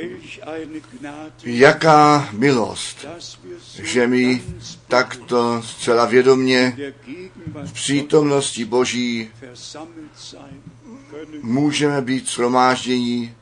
Jaká milost, že my takto zcela vědomě v přítomnosti Boží můžeme být shromáždění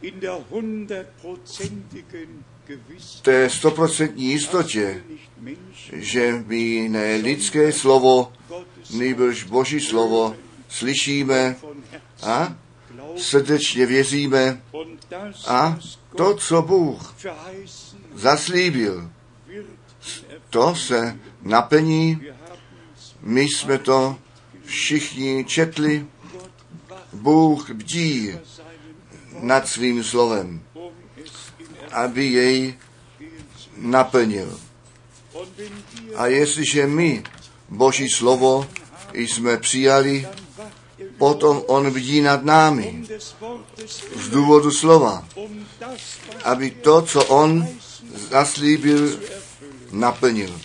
v té 100% jistotě, že my ne lidské slovo, nýbrž Boží slovo slyšíme a srdečně věříme a to, co Bůh zaslíbil, to se naplní. My jsme to všichni četli. Bůh bdí nad svým slovem, aby jej naplnil. A jestliže my Boží slovo jsme přijali, potom on bdí nad námi z důvodu slova, aby to, co on zaslíbil, naplnil.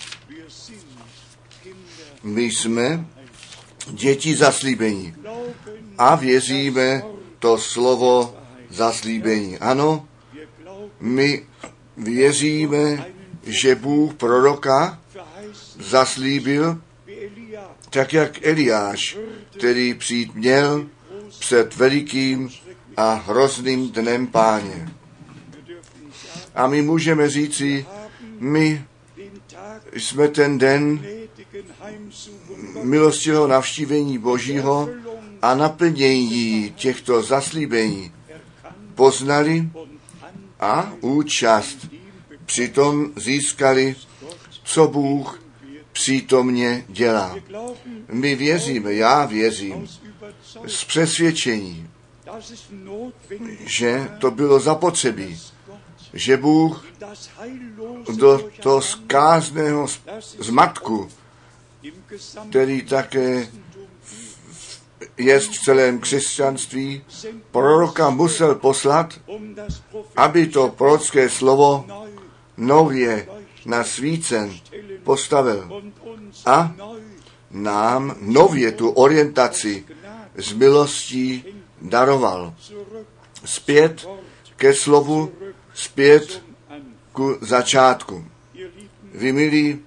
My jsme děti zaslíbení a věříme to slovo zaslíbení. Ano, my věříme, že Bůh proroka zaslíbil, tak jak Eliáš, který přijít měl před velikým a hrozným dnem Páně. A my můžeme říci, my jsme ten den milostivého navštívení Božího a naplnění těchto zaslíbení poznali a účast přitom získali, co Bůh přítomně dělá. My věříme, já věřím, z přesvědčení, že to bylo zapotřebí, že Bůh do toho zkázného zmatku, který také je v celém křesťanství, proroka musel poslat, aby to prorocké slovo nově na svícen postavil a nám nově tu orientaci z milostí daroval. Zpět ke slovu, zpět ku začátku. Vy milí,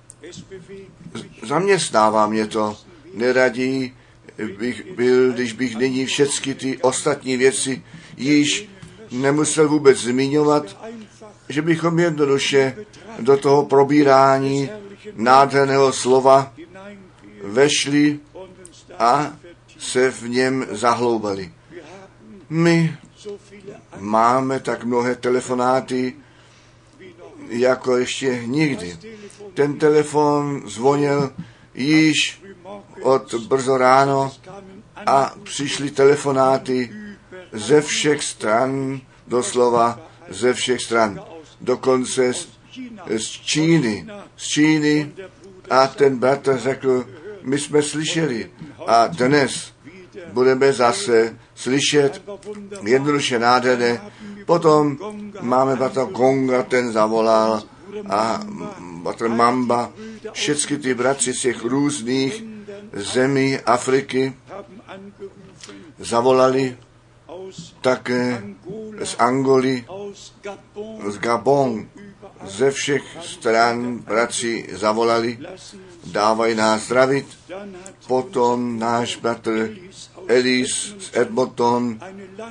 zaměstnává mě to, neraději bych byl, když bych nyní všechny ty ostatní věci již nemusel vůbec zmiňovat, že bychom jednoduše do toho probírání nádherného slova vešli a se v něm zahloubali. My máme tak mnohé telefonáty, jako ještě nikdy. Ten telefon zvonil již od brzo ráno a přišly telefonáty ze všech stran, doslova ze všech stran. Dokonce z Číny. A ten bratr řekl, my jsme slyšeli a dnes budeme zase slyšet, jednoduše nádherné. Potom máme bratra Gonga, ten zavolal a bratr Mamba, všechny ty bratři z těch různých zemí Afriky zavolali, také z Angoly, z Gabon, ze všech stran bratři zavolali, dávají nás zdravit. Potom náš bratr Elis z Edmonton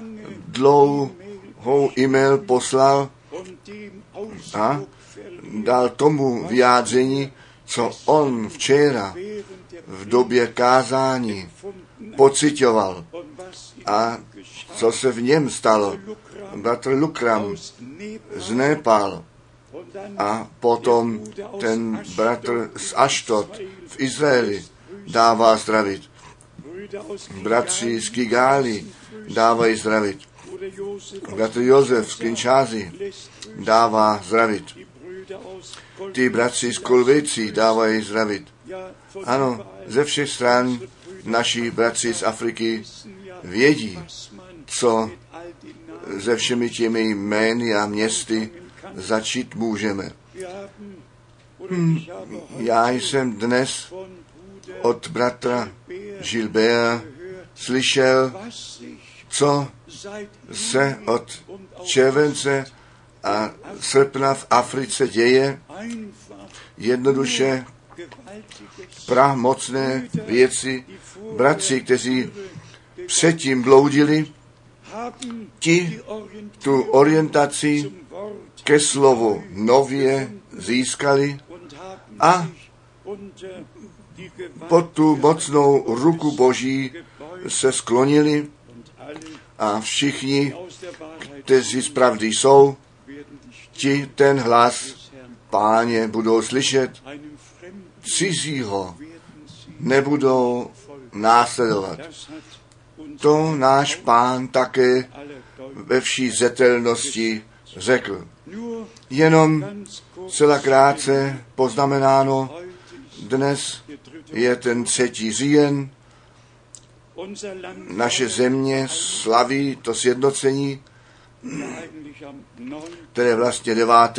dlouhou e-mail poslal a dal tomu vyjádření, co on včera v době kázání pocitoval a co se v něm stalo. Bratr Lukram z Nepal a potom ten bratr z Ashdod v Izraeli dává zdravit. Bratři z Kigali dávají zdravit. Bratr Josef z Kinshásy dává zdravit. Ty bratři z Kulvicí dávají zdravit. Ano, ze všech stran naši bratři z Afriky vědí, co se všemi těmi jmény a městy začít můžeme. Já jsem dnes od bratra Gilbert slyšel, co se od července a srpna v Africe děje, jednoduše pravomocné věci. Bratři, kteří předtím bloudili, ti tu orientaci ke slovu nově získali a pod tu mocnou ruku Boží se sklonili a všichni, kteří z pravdy jsou, ti ten hlas Páně budou slyšet, cizího nebudou následovat. To náš Pán také ve vší zřetelnosti řekl. Jenom celá krátce poznamenáno, dnes je ten 3. říjen, naše země slaví to sjednocení, které vlastně 9.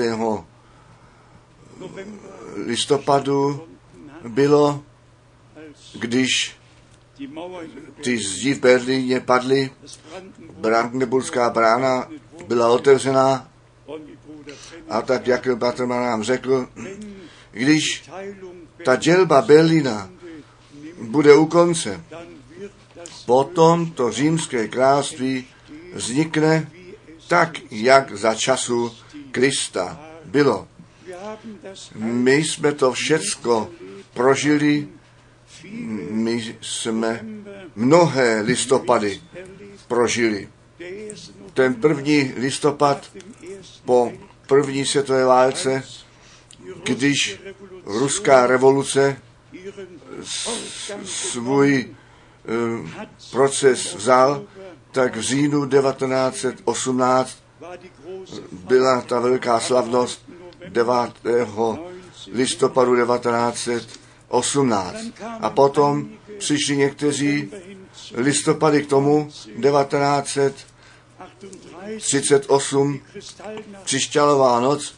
listopadu bylo, když ty zdi v Berlíně padly, Brandenburská brána byla otevřená a tak, jak bratr nám řekl, když ta dělba Berlína bude u konce, potom to římské království vznikne tak, jak za času Krista bylo. My jsme to všecko prožili, my jsme mnohé listopady prožili. Ten 1. listopad po první světové válce, když ruská revoluce svůj proces vzal, tak v říjnu 1918 byla ta velká slavnost 9. listopadu 1918. A potom přišli někteří listopady k tomu 1938, křišťálová noc,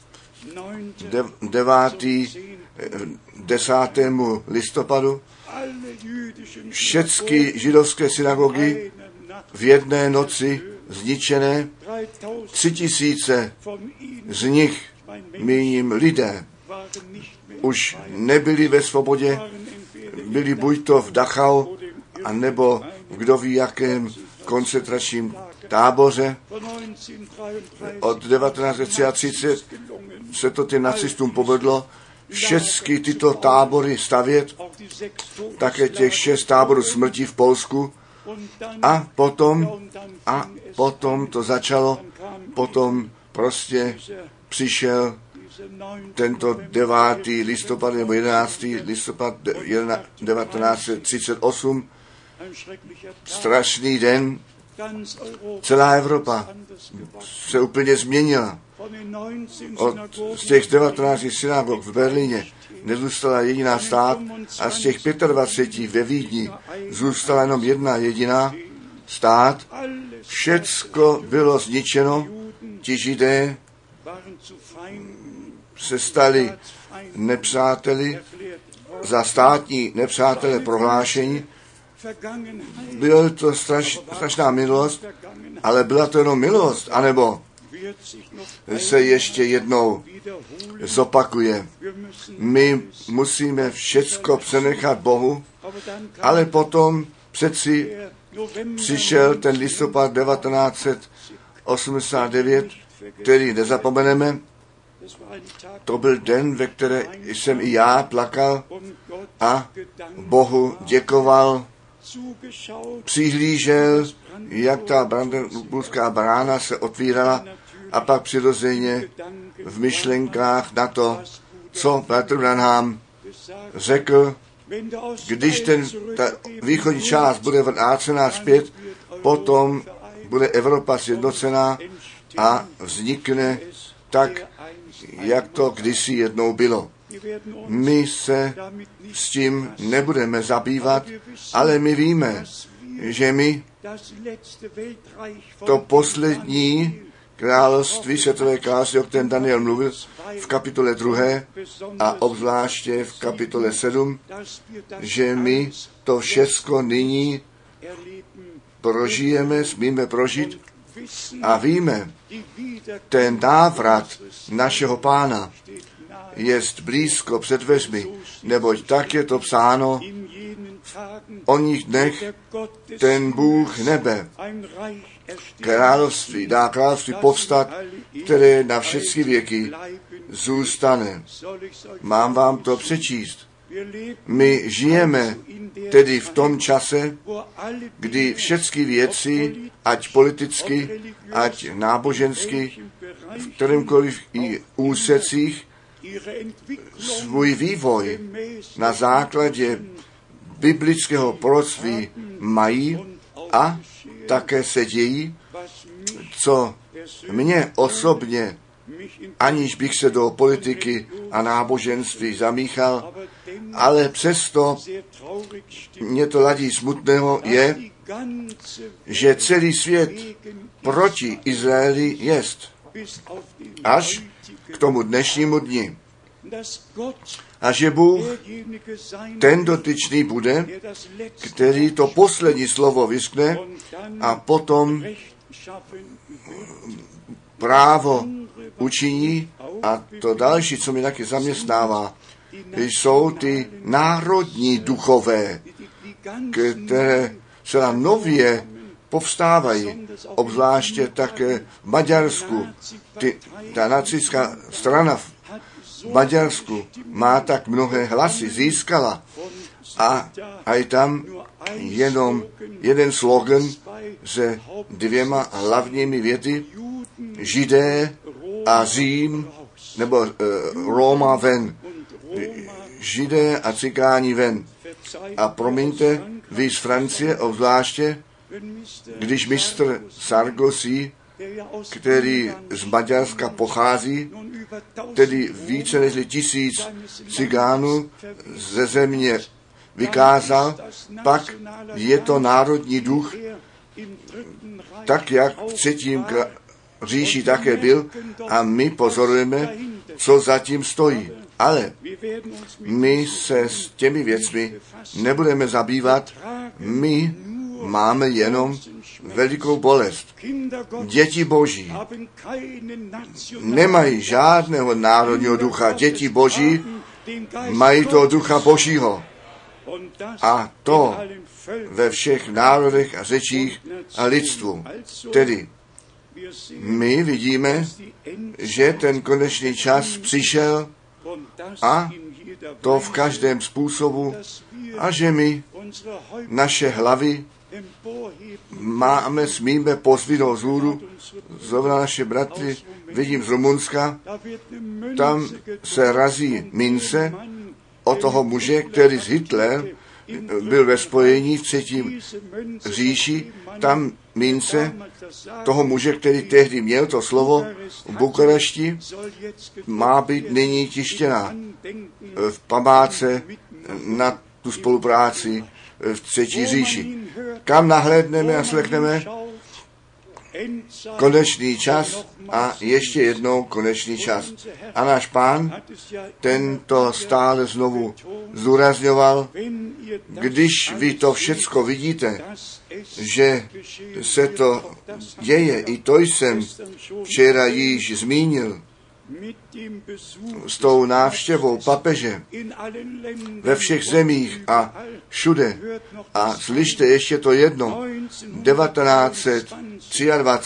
10. listopadu, všechny židovské synagogy v jedné noci zničené, 3000 z nich, míním lidé, už nebyli ve svobodě, byli buď to v Dachau, anebo v kdo ví jakém koncentračním táboře. Od 1933 se to těm nacistům povedlo všechny tyto tábory stavět, také těch 6 táborů smrti v Polsku. A potom to začalo, potom prostě přišel tento 9. listopad nebo 11. listopad 1938, strašný den, celá Evropa se úplně změnila. Z těch 19 synagog v Berlíně nezůstala jediná stát a z těch 25 ve Vídni zůstala jenom jedna jediná stát. Všecko bylo zničeno, ti Židé se stali nepřáteli, za státní nepřátele prohlášení. Byla to strašná milost, ale byla to jenom milost, anebo se ještě jednou zopakuje. My musíme všecko přenechat Bohu, ale potom přeci přišel ten listopad 1989, který nezapomeneme. To byl den, ve které jsem i já plakal a Bohu děkoval, přihlížel, jak ta Brandenburská brána se otvírala a pak přirozeně v myšlenkách na to, co bratr Branham řekl, když ta východní část bude vrácená zpět, potom bude Evropa sjednocená a vznikne tak, jak to kdysi jednou bylo. My se s tím nebudeme zabývat, ale my víme, že my to poslední království, světové království, o kterém Daniel mluvil v kapitole 2. a obzvláště v kapitole 7, že my to všecko nyní prožijeme, smíme prožít a víme, ten návrat našeho Pána jest blízko před dveřmi, neboť tak je to psáno o nich dnech, ten Bůh nebe dá království povstat, které na všechny věky zůstane. Mám vám to přečíst. My žijeme tedy v tom čase, kdy všechny věci, ať politicky, ať nábožensky, v kterémkoliv i úsecích, svůj vývoj na základě biblického proroctví mají a také se dějí, co mě osobně, aniž bych se do politiky a náboženství zamíchal, ale přesto mě to ladí smutného je, že celý svět proti Izraeli jest. Až k tomu dnešnímu dni. A že Bůh, ten dotyčný bude, který to poslední slovo vyskne a potom právo učiní a to další, co mi taky zaměstnává, jsou ty národní duchové, které se nám nově povstávají, obzvláště také v Maďarsku. Ta nacistická strana v Maďarsku má tak mnohé hlasy, získala a i tam jenom jeden slogan se dvěma hlavními věty: Židé a Řím, nebo Róma ven. Židé a cikáni ven. A promiňte, vy z Francie, obzvláště, když mistr Sarkozy, který z Maďarska pochází, tedy více než 1000 cigánů ze země vykázal, pak je to národní duch, tak jak v třetím říši také byl, a my pozorujeme, co zatím stojí. Ale my se s těmi věcmi nebudeme zabývat, my máme jenom velikou bolest. Děti Boží nemají žádného národního ducha. Děti Boží mají toho ducha Božího. A to ve všech národech a řečích a lidstvu. Tedy my vidíme, že ten konečný čas přišel a to v každém způsobu a že my naše hlavy smíme pozvinout vzhůru. Zrovna naše bratry, vidím z Rumunska, tam se razí mince o toho muže, který z Hitler byl ve spojení v třetím říši, tam mince toho muže, který tehdy měl to slovo v Bukarešti, má být nyní tištěna v památce na tu spolupráci v třetí říši. Kam nahlédneme a slechneme? Konečný čas a ještě jednou konečný čas. A náš Pán tento stále znovu zdůrazňoval, když vy to všecko vidíte, že se to děje, i to jsem včera již zmínil, s tou návštěvou papeže ve všech zemích a všude. A slyšte ještě to jedno. 1923,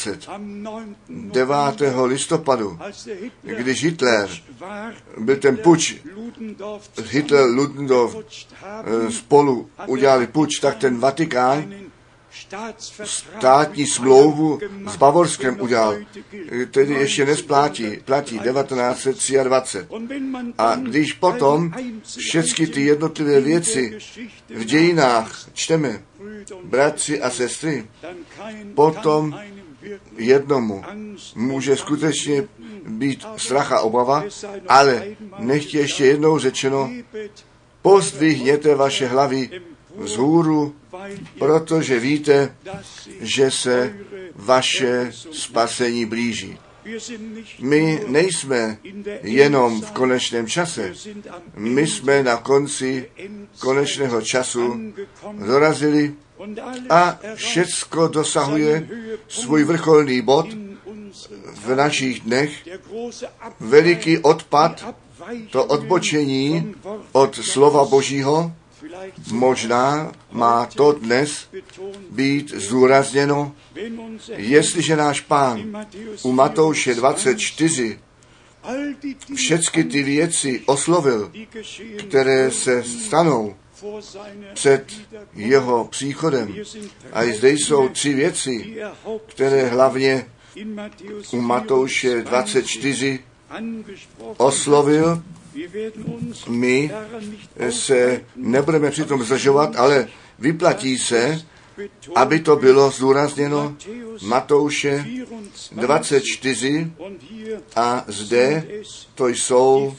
9. listopadu, když Hitler byl ten puč, Hitler, Ludendorff spolu udělali puč, tak ten Vatikán státní smlouvu s Bavorskem udělal, tedy ještě nesplátí, platí 1923. A když potom všechny ty jednotlivé věci v dějinách čteme, bratři a sestry, potom jednomu může skutečně být strach a obava, ale nechtě ještě jednou řečeno, pozdvihněte vaše hlavy vzhůru, protože víte, že se vaše spasení blíží. My nejsme jenom v konečném čase. My jsme na konci konečného času dorazili A všecko dosahuje svůj vrcholný bod v našich dnech. Veliký odpad, to odbočení od slova Božího, možná má to dnes být zdůrazněno, jestliže náš Pán u Matouše 24 všechny ty věci oslovil, které se stanou před jeho příchodem. A zde jsou 3 věci, které hlavně u Matouše 24 oslovil. My se nebudeme přitom zdržovat, ale vyplatí se, aby to bylo zdůrazněno Matouše 24 a zde to jsou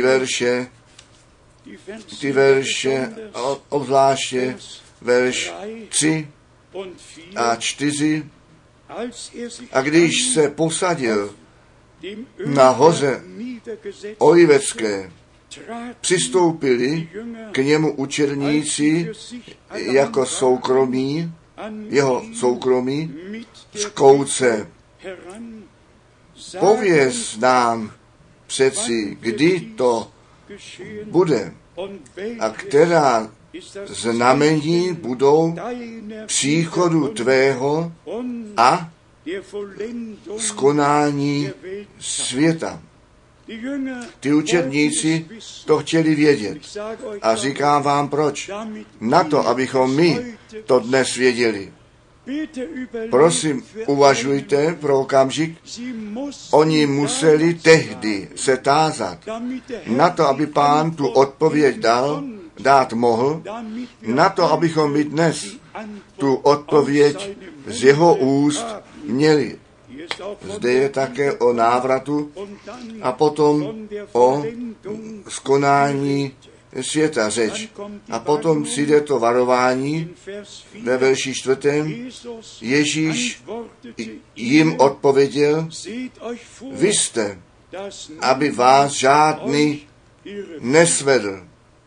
ty verše obzvláště verš 3 a 4. A když se posadil na hoře Olivecké, přistoupili k němu učedníci jako jeho soukromí z kouce. Pověz nám přeci, kdy to bude a která znamení budou příchodu tvého a skonání světa. Ty učedníci to chtěli vědět. A říkám vám proč. Na to, abychom my to dnes věděli. Prosím, uvažujte pro okamžik. Oni museli tehdy se tázat na to, aby Pán tu odpověď dát mohl, na to, abychom my dnes tu odpověď z jeho úst měli. Zde je také o návratu a potom o skonání světa řeč. A potom přijde to varování ve verši 4. Ježíš jim odpověděl, vy jste, aby vás žádný nesvedl.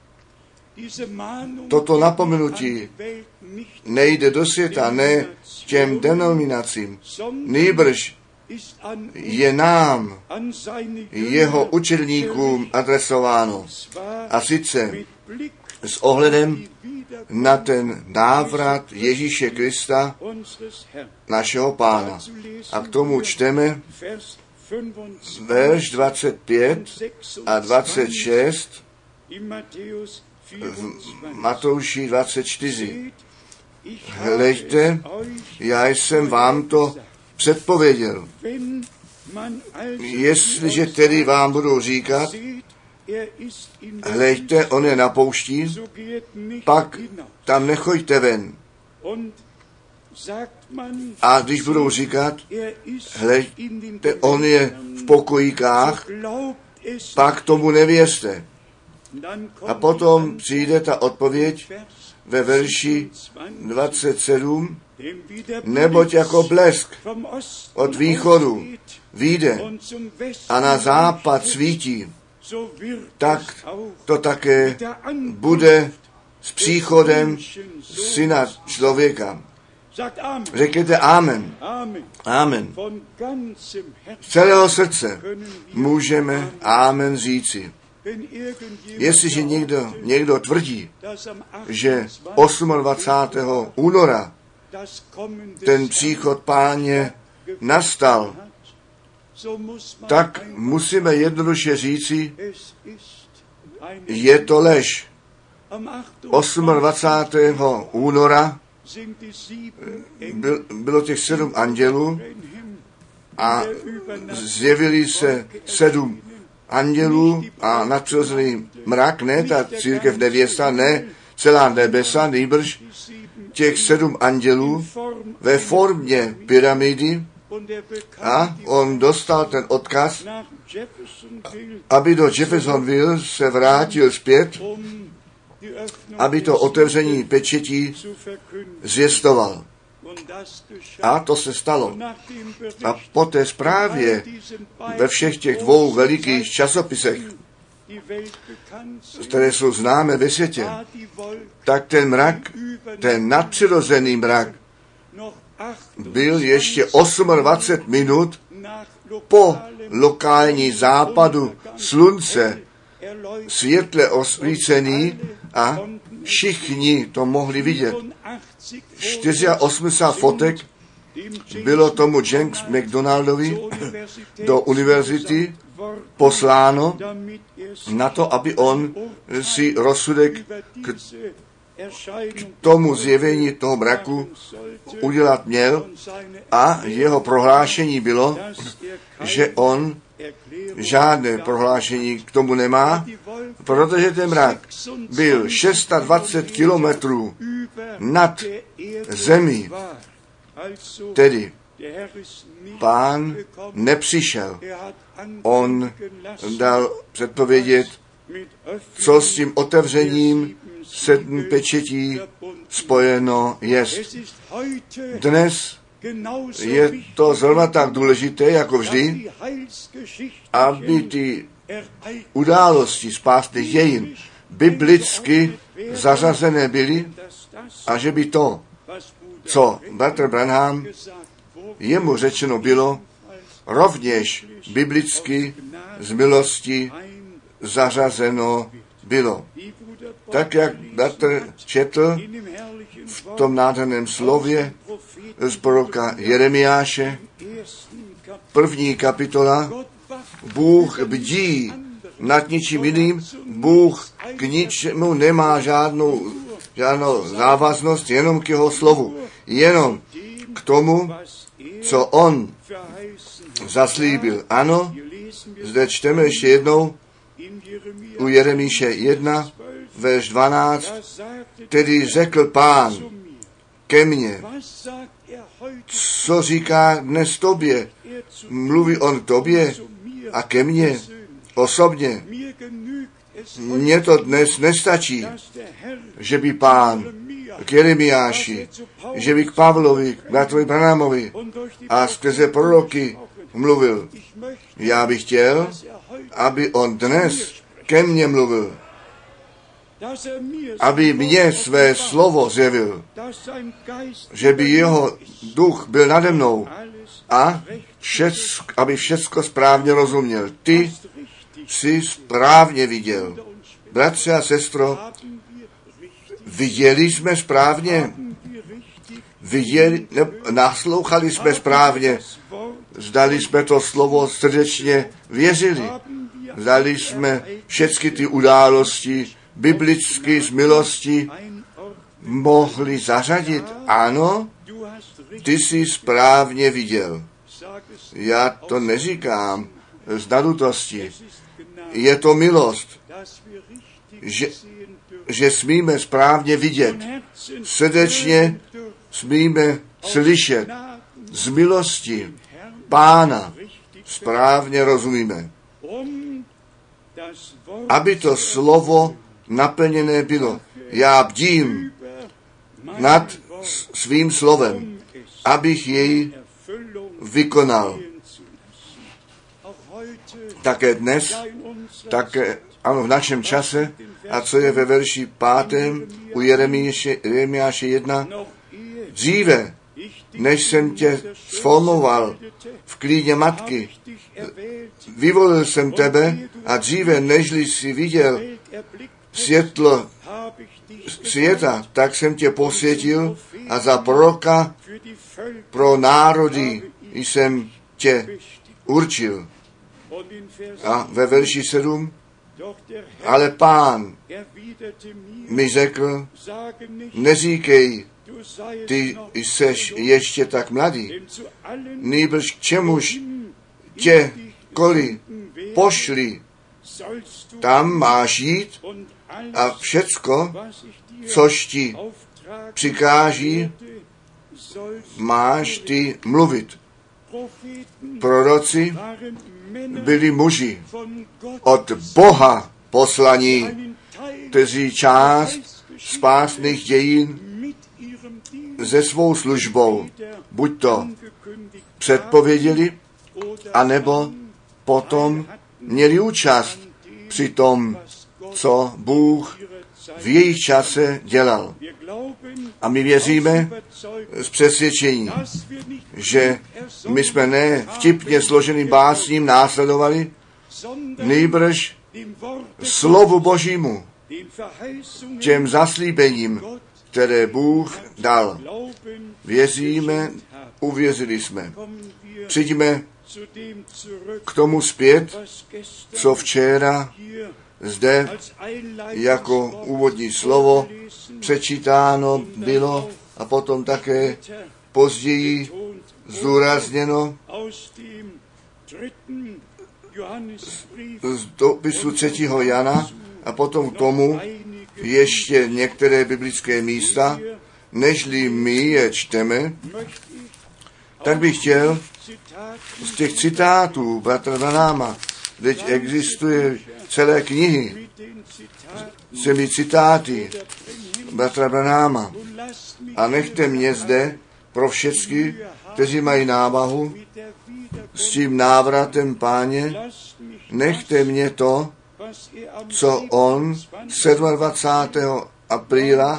Toto napomenutí nejde do světa, ne těm denominacím, nýbrž je nám, jeho učedníkům adresováno. A sice s ohledem na ten návrat Ježíše Krista, našeho Pána. A k tomu čteme verš 25 a 26 v Matouši 24. Hleďte, já jsem vám to předpověděl. Jestliže tedy vám budou říkat, hleďte, on je na poušti, pak tam nechoďte ven. A když budou říkat, hleďte, on je v pokojíkách, pak tomu nevěřte. A potom přijde ta odpověď ve verši 27, neboť jako blesk od východu vyjde a na západ svítí, tak to také bude s příchodem Syna člověka. Řekněte amen. Amen. Z celého srdce můžeme amen říci. Jestliže někdo tvrdí, že 28. února ten příchod Páně nastal, tak musíme jednoduše říci, je to lež. 28. února bylo těch 7 andělů a zjevili se 7 andělů a nadpřirozený mrak, ne ta církev nevěsta, ne celá nebesa, nýbrž těch 7 andělů ve formě pyramidy a on dostal ten odkaz, aby do Jeffersonville se vrátil zpět, aby to otevření pečetí zvěstoval. A to se stalo. A po té zprávě ve všech těch 2 velikých časopisech které jsou známé ve světě, tak ten mrak, ten nadpřirozený mrak, byl ještě 28 minut po lokální západu slunce světle osvícený a všichni to mohli vidět. 84 fotek bylo tomu James McDonaldovi do univerzity posláno na to, aby on si rozsudek k tomu zjevení toho mraku udělat měl a jeho prohlášení bylo, že on žádné prohlášení k tomu nemá, protože ten mrak byl 26 kilometrů nad zemí. Tedy Pán nepřišel. On dal předpovědět, co s tím otevřením 7 pečetí spojeno jest. Dnes je to zrovna tak důležité, jako vždy, aby ty události spásných dějin biblicky zařazené byly a že by to, co bratr Branham jemu řečeno bylo, rovněž biblicky z milosti zařazeno bylo. Tak, jak bratr četl v tom nádherném slově z proroka Jeremiáše, 1. kapitola, Bůh bdí nad ničím jiným, Bůh k ničemu nemá žádnou závaznost, jenom k jeho slovu, jenom k tomu, co on zaslíbil. Ano, zde čteme ještě jednou u Jeremíše 1, verš 12, tedy řekl Pán ke mně, co říká dnes tobě, mluví on k tobě a ke mně osobně. Mně to dnes nestačí, že by Pán k Jeremiáši, že by k Pavlovi, k bratrovi Branhamovi a skrze proroky mluvil. Já bych chtěl, aby on dnes ke mně mluvil, aby mě své slovo zjevil, že by jeho duch byl nade mnou a aby všecko správně rozuměl. Ty jsi správně viděl. Bratře a sestro, viděli jsme správně, naslouchali jsme správně, zdali jsme to slovo srdečně věřili, zdali jsme všechny ty události biblicky z milosti mohli zařadit. Ano, ty jsi správně viděl. Já to neříkám z nadutosti. Je to milost, že smíme správně vidět. Srdečně smíme slyšet. Z milosti Pána správně rozumíme. Aby to slovo naplněné bylo. Já bdím nad svým slovem, abych jej vykonal. Také dnes, také ano, v našem čase, a co je ve verši 5. u Jeremiáše 1, dříve, než jsem tě sformoval v klíně matky, vyvolil jsem tebe a dříve, nežli jsi viděl světlo světa, tak jsem tě posvětil a za proroka pro národy jsem tě určil. A ve verši 7, ale Pán mi řekl, neříkej, ty jseš ještě tak mladý, nýbrž k čemuž tě koli pošli, tam máš jít a všecko, což ti přikáží, máš ty mluvit. Proroci byli muži od Boha poslaní, kteří část spásných dějin se svou službou buď to předpověděli, anebo potom měli účast při tom, co Bůh v jejich čase dělal. A my věříme z přesvědčení, že my jsme ne vtipně složeným básním následovali, nýbrž slovu Božímu, těm zaslíbením, které Bůh dal. Věříme, uvěřili jsme. Přijďme k tomu zpět, co včera zde jako úvodní slovo přečítáno bylo a potom také později zdůrazněno z dopisu 3. Jana a potom k tomu ještě některé biblické místa, nežli my je čteme, tak bych chtěl z těch citátů bratra Branhama, teď existuje celé knihy s těmi citáty bratra Branhama, a nechte mě zde pro všechny, kteří mají námahu s tím návratem Páně, nechte mě to, co on 27. apríla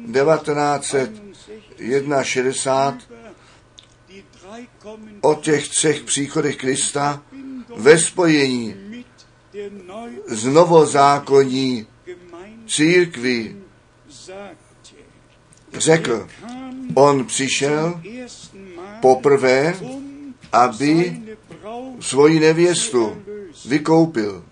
1961 o těch 3 příchodech Krista ve spojení s novozákonní církví řekl. On přišel poprvé, aby svoji nevěstu vykoupil.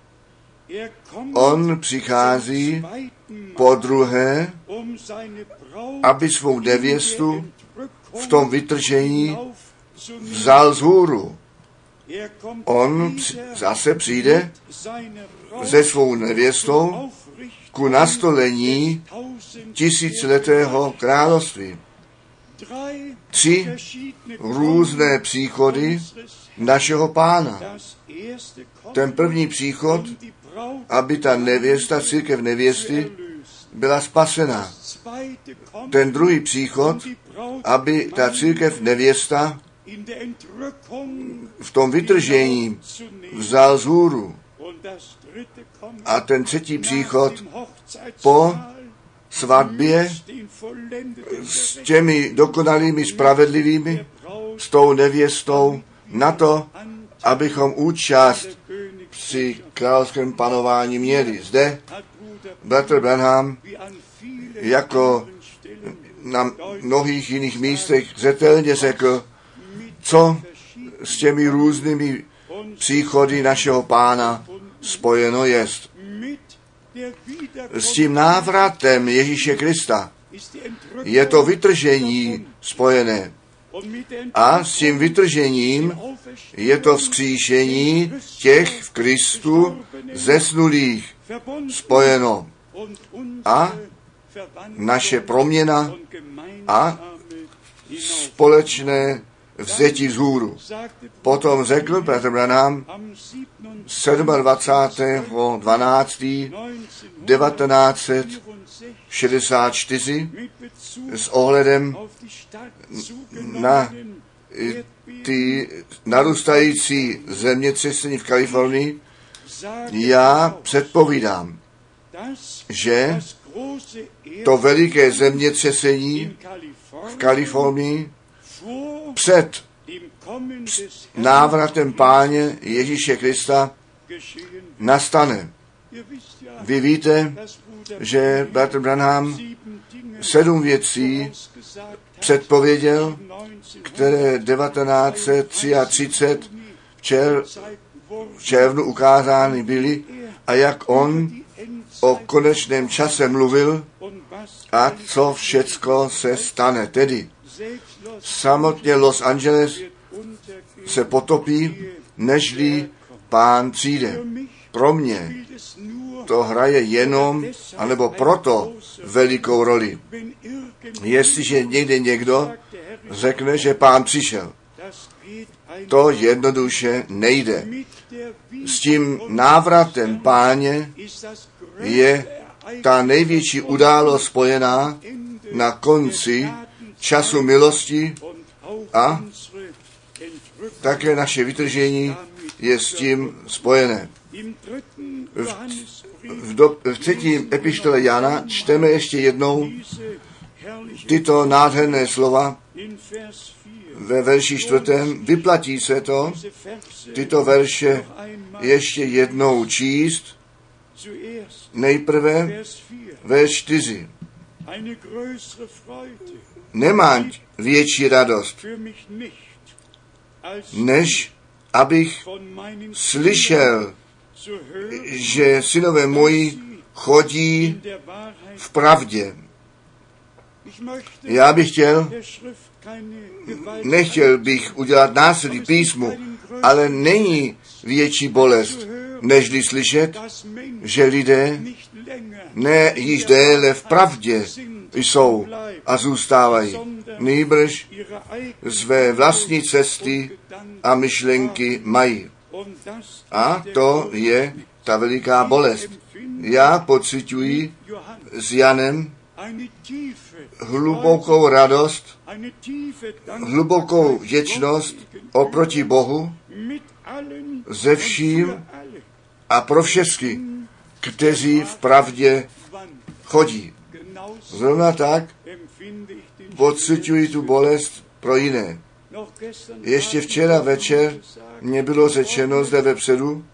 On přichází podruhé, aby svou nevěstu v tom vytržení vzal z hůru. On zase přijde se svou nevěstou ku nastolení 1000letého království. 3 různé příchody našeho Pána. Ten první příchod, aby ta nevěsta, církev nevěsty, byla spasena. Ten druhý příchod, aby ta církev nevěsta v tom vytržení vzal z hůru. A ten třetí příchod po svatbě s těmi dokonalými spravedlivými, s tou nevěstou, na to, abychom účast při královském panování měli. Zde bratr Branham jako na mnohých jiných místech zřetelně řekl, co s těmi různými příchody našeho Pána spojeno jest. S tím návratem Ježíše Krista je to vytržení spojené. A s tím vytržením je to vzkříšení těch v Kristu zesnulých spojeno. A naše proměna a společné vzetí vzhůru. Potom řekl Petr Branham 27.12.1964 s ohledem na ty narůstající zemětřesení v Kalifornii, já předpovídám, že to veliké zemětřesení v Kalifornii před návratem Páně Ježíše Krista nastane. Vy víte, že bratr Branham 7 věcí předpověděl, které 1933 v červnu ukázány byly, a jak on o konečném čase mluvil a co všecko se stane. Tedy samotně Los Angeles se potopí, nežli Pán přijde. Pro mě to hraje jenom, anebo proto velikou roli. Jestliže někde někdo řekne, že Pán přišel, to jednoduše nejde. S tím návratem Páně je ta největší událost spojená na konci času milosti a také naše vytržení je s tím spojené. v 3. epištole Jana čteme ještě jednou tyto nádherné slova ve verši 4. Vyplatí se to, tyto verše ještě jednou číst. Nejprve verš 4. Nemám větší radost, než abych slyšel, že synové moji chodí v pravdě. Já bych nechtěl bych udělat násilí písmu, ale není větší bolest, nežli slyšet, že lidé ne již déle v pravdě jsou a zůstávají, nýbrž své vlastní cesty a myšlenky mají. A to je ta veliká bolest. Já pociťuji s Janem hlubokou radost, hlubokou vděčnost oproti Bohu ze vším a pro všechny, kteří v pravdě chodí. Zrovna tak pociťuji tu bolest pro jiné. Ještě včera večer mě bylo řečeno zde vepředu,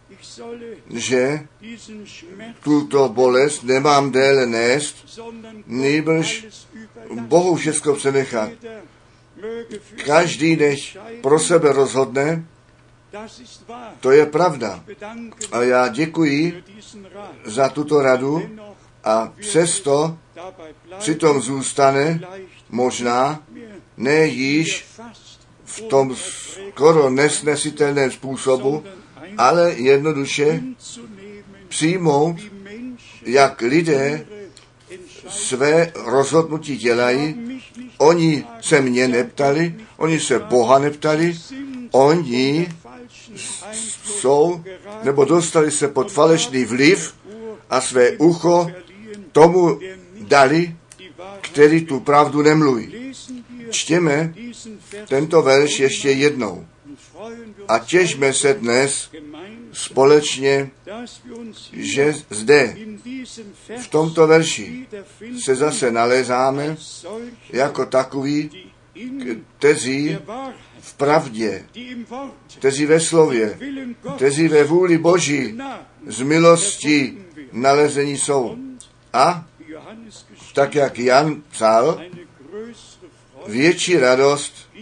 že tuto bolest nemám déle nést, nýbrž Bohu všechno přenechat. Každý nech pro sebe rozhodne, to je pravda. A já děkuji za tuto radu a přesto přitom zůstane možná ne již v tom skoro nesnesitelném způsobu, ale jednoduše přijmout, jak lidé své rozhodnutí dělají. Oni se mě neptali, oni se Boha neptali, oni jsou, nebo dostali se pod falešný vliv a své ucho tomu dali, který tu pravdu nemluví. Čtěme tento verš ještě jednou a těšme se dnes společně, že zde v tomto verši se zase nalézáme jako takový, kteří v pravdě, kteří ve slově, kteří ve vůli Boží z milosti nalezení jsou. A tak, jak Jan psal, větší radost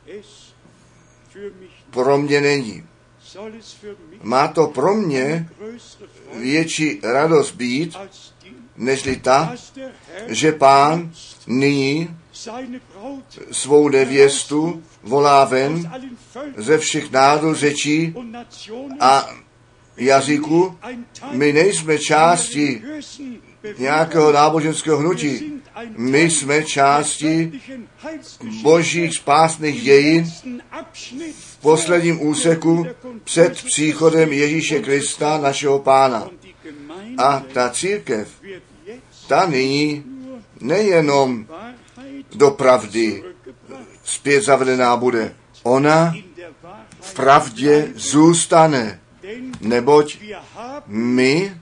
pro mě není. Má to pro mě větší radost být, nežli ta, že Pán nyní svou nevěstu volá ven ze všech národů, řečí a jazyků. My nejsme části nějakého náboženského hnutí. My jsme části božích spásných dějin v posledním úseku před příchodem Ježíše Krista, našeho Pána. A ta církev, ta nyní nejenom do pravdy zpět zavedená bude. Ona v pravdě zůstane, neboť my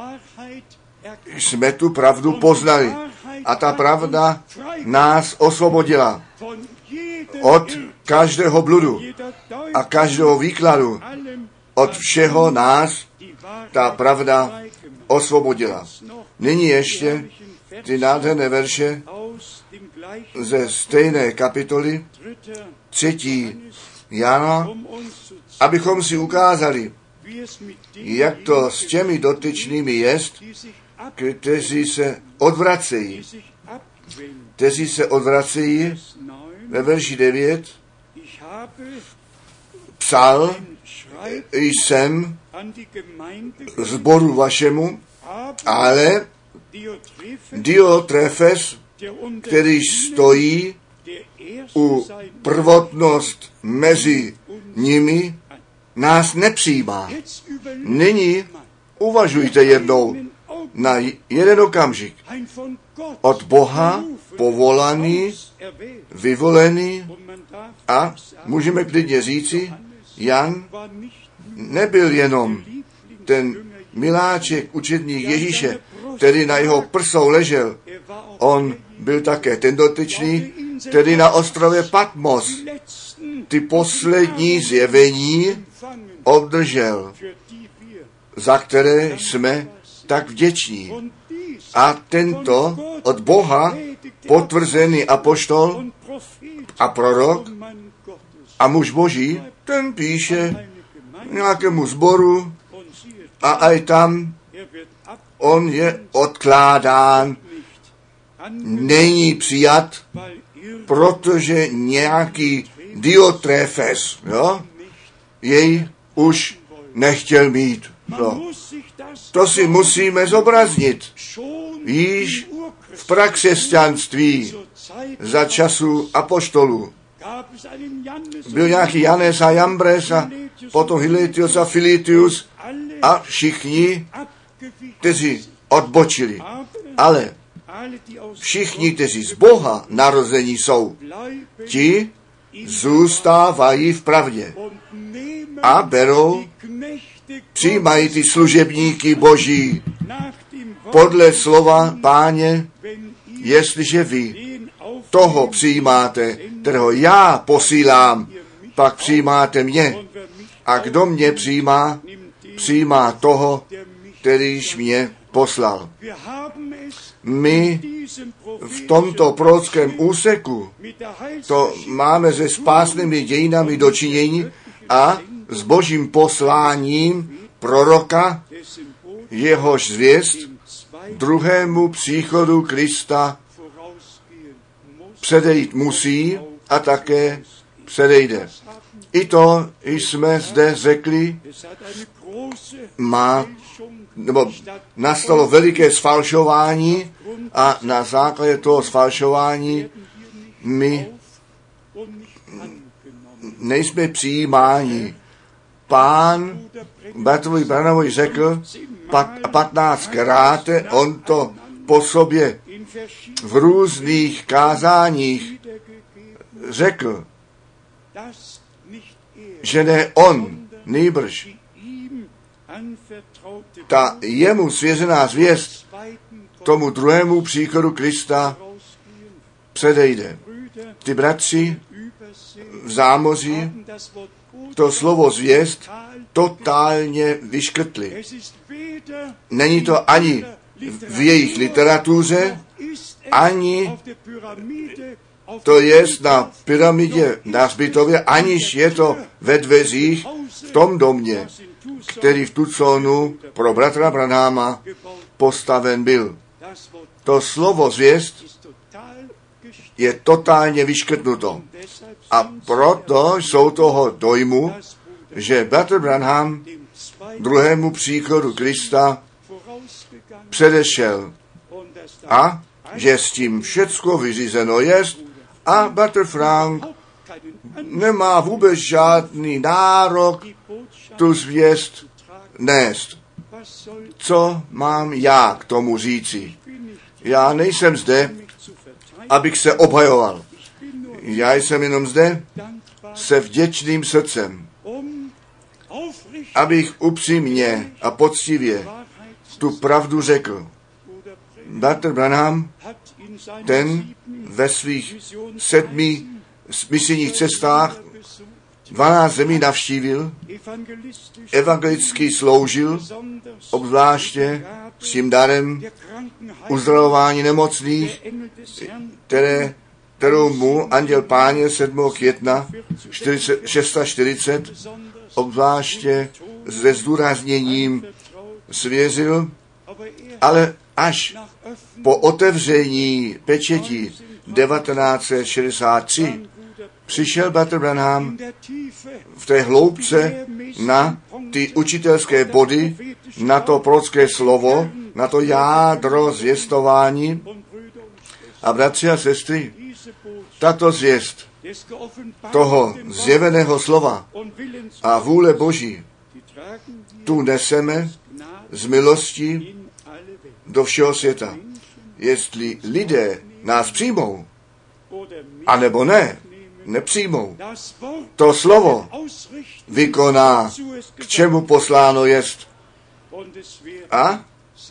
jsme tu pravdu poznali a ta pravda nás osvobodila od každého bludu a každého výkladu. Od všeho nás ta pravda osvobodila. Nyní ještě ty nádherné verše ze stejné kapitoly 3. Jana, abychom si ukázali, jak to s těmi dotyčnými jest, kteří se odvracejí, ve verši 9, psal jsem sboru vašemu, ale Diotrefes, který stojí u prvotnost mezi nimi, nás nepřijímá. Nyní uvažujte jednou na jeden okamžik. Od Boha povolaný, vyvolený a můžeme klidně říci, Jan nebyl jenom ten miláček, učedník Ježíše, který na jeho prsou ležel, on byl také ten dotyčný, který na ostrově Patmos ty poslední zjevení obdržel, za které jsme tak vděční. A tento od Boha potvrzený apoštol a prorok a muž Boží, ten píše nějakému sboru a aj tam on je odkládán, není přijat, protože nějaký Diotrefes, jej už nechtěl mít. To si musíme zobraznit. Již v prakřesťanství za času apoštolů byl nějaký Janes a Jambres a potom Hiletius a Filitius a všichni, kteří odbočili. Ale všichni, kteří z Boha narození jsou, ti zůstávají v pravdě a berou, přijímají ty služebníky Boží podle slova Páně, jestliže vy toho přijímáte, kterého já posílám, pak přijímáte mě. A kdo mě přijímá, přijímá toho, kterýž mě poslal. My v tomto prorockém úseku to máme se spásnými dějinami dočinění a s Božím posláním proroka, jehož zvěst druhému příchodu Krista předejít musí a také předejde. I to jsme zde řekli, nastalo veliké sfalšování a na základě toho sfalšování my nejsme přijímáni. Pán Bartovi Branhamovi řekl 15krát, on to po sobě v různých kázáních řekl, že ne on, nýbrž ta jemu svěřená zvěst tomu druhému příchodu Krista předejde. Ty bratři v zámoří to slovo zvěst totálně vyškrtli. Není to ani v jejich literatuře, ani to je na pyramidě na hřbitově, aniž je to ve dveřích v tom domě, který v Tucsonu pro bratra Branhama postaven byl. To slovo zvěst je totálně vyškrtnuto. A proto jsou toho dojmu, že bratr Branham druhému příchodu Krista předešel a že s tím všecko vyřízeno jest a bratr Frank nemá vůbec žádný nárok tu zvěst nést. Co mám já k tomu říci? Já nejsem zde, abych se obhajoval. Já jsem jenom zde se vděčným srdcem, abych upřímně a poctivě tu pravdu řekl. Bratr Branham, ten ve svých 7 misijních cestách 12 zemí navštívil, evangelicky sloužil, obzvláště s tím darem uzdravování nemocných, kterou mu anděl Páně 7. května 640 obzvláště se zdůrazněním svěřil, ale až po otevření pečetí 1963 přišel bratr Branham v té hloubce na ty učitelské body, na to prorocké slovo, na to jádro zvěstování. A bratři a sestry, tato zvěst toho zjeveného slova a vůle Boží tu neseme z milosti do všeho světa. Jestli lidé nás přijmou, anebo ne, nepřijmou, to slovo vykoná, k čemu posláno jest. A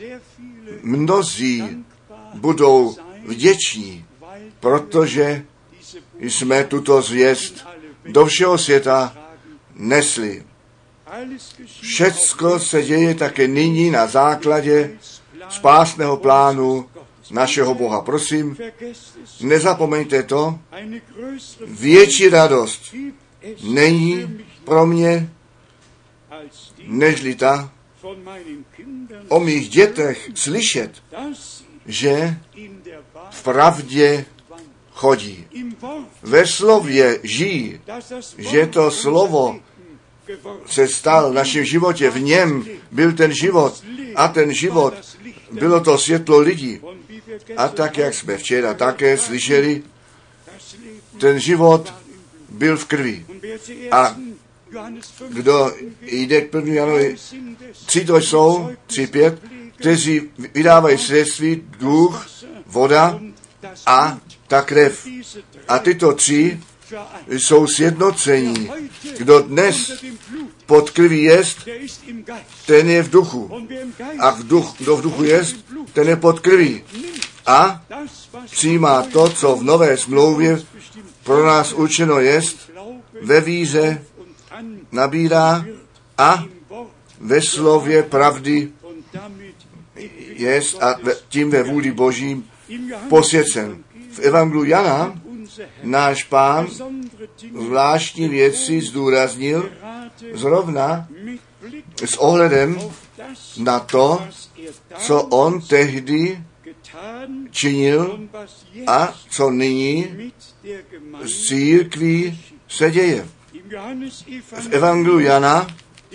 mnozí budou vděční, protože jsme tuto zvěst do všeho světa nesli. Všecko se děje také nyní na základě spásného plánu našeho Boha. Prosím, nezapomeňte to, větší radost není pro mě, nežli ta o mých dětech slyšet, že v pravdě chodí. Ve slově žijí, že to slovo se stal v našem životě, v něm byl ten život a ten život bylo to světlo lidí. A tak, jak jsme včera také slyšeli, ten život byl v krvi. A kdo jde k 1. Janovi, 3 to jsou, 3:5, kteří vydávají svědectví, duch, voda a ta krev. A tyto 3 jsou sjednocení. Kdo dnes pod krví jest, ten je v duchu. A kdo v duchu jest, ten je pod krví. A přijímá to, co v nové smlouvě pro nás určeno jest, ve víře nabírá a ve slově pravdy jest a tím ve vůli Božím posvěcen. V Evangeliu Jana náš Pán zvláštní věci zdůraznil zrovna s ohledem na to, co on tehdy činil a co nyní s církví se děje. V Evangeliu Jana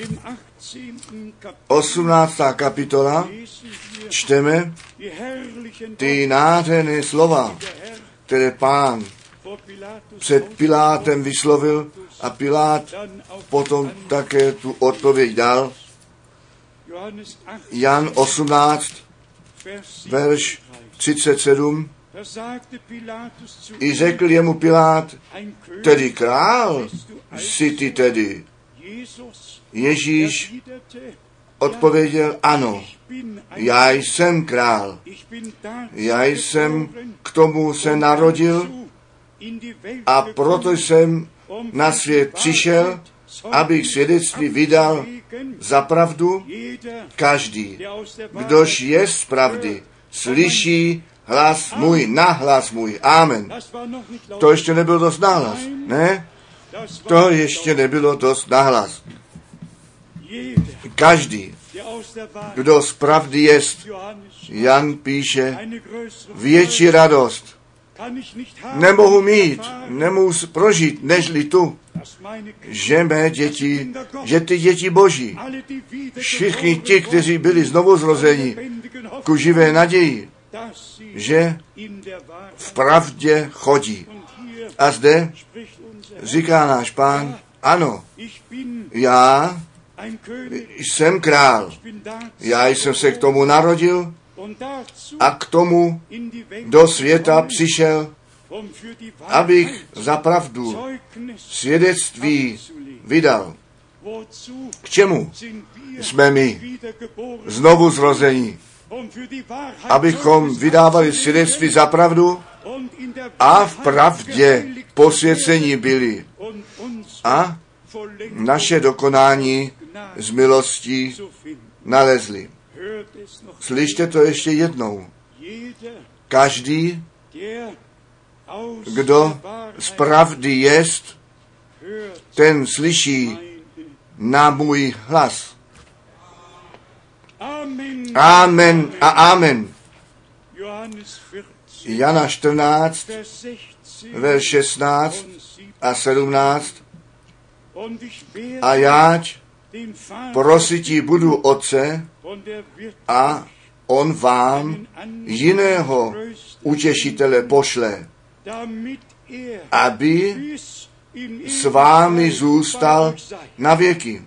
18. kapitola čteme ty nádherné slova, které Pán před Pilátem vyslovil a Pilát potom také tu odpověď dal. Jan 18, verš 37. I řekl jemu Pilát, tedy král, jsi ty tedy? Ježíš odpověděl, ano, já jsem král. Já jsem k tomu se narodil a proto jsem na svět přišel, abych svědectví vydal za pravdu. Každý, kdož je z pravdy, slyší hlas můj, nahlas můj. Amen. To ještě nebylo dost nahlas. Ne? To ještě nebylo dost nahlas. Každý, kdo z pravdy jest, Jan píše, větší radost nemohu mít, nemohu prožít, nežli tu, že mé děti, že ty děti Boží, všichni ti, kteří byli znovu zrozeni ku živé naději, že v pravdě chodí. A zde říká náš Pán, ano, já jsem král, já jsem se k tomu narodil a k tomu do světa přišel, abych za pravdu svědectví vydal. K čemu jsme my znovu zrození? Abychom vydávali svědectví za pravdu a v pravdě posvěcení byli a naše dokonání z milostí nalezli. Slyšte to ještě jednou. Každý, kdo z pravdy jest, ten slyší na můj hlas. Amen a amen. Jana 14, verš 16 a 17. A jáť prosití budu Otce a on vám jiného utěšitele pošle, aby s vámi zůstal na věky.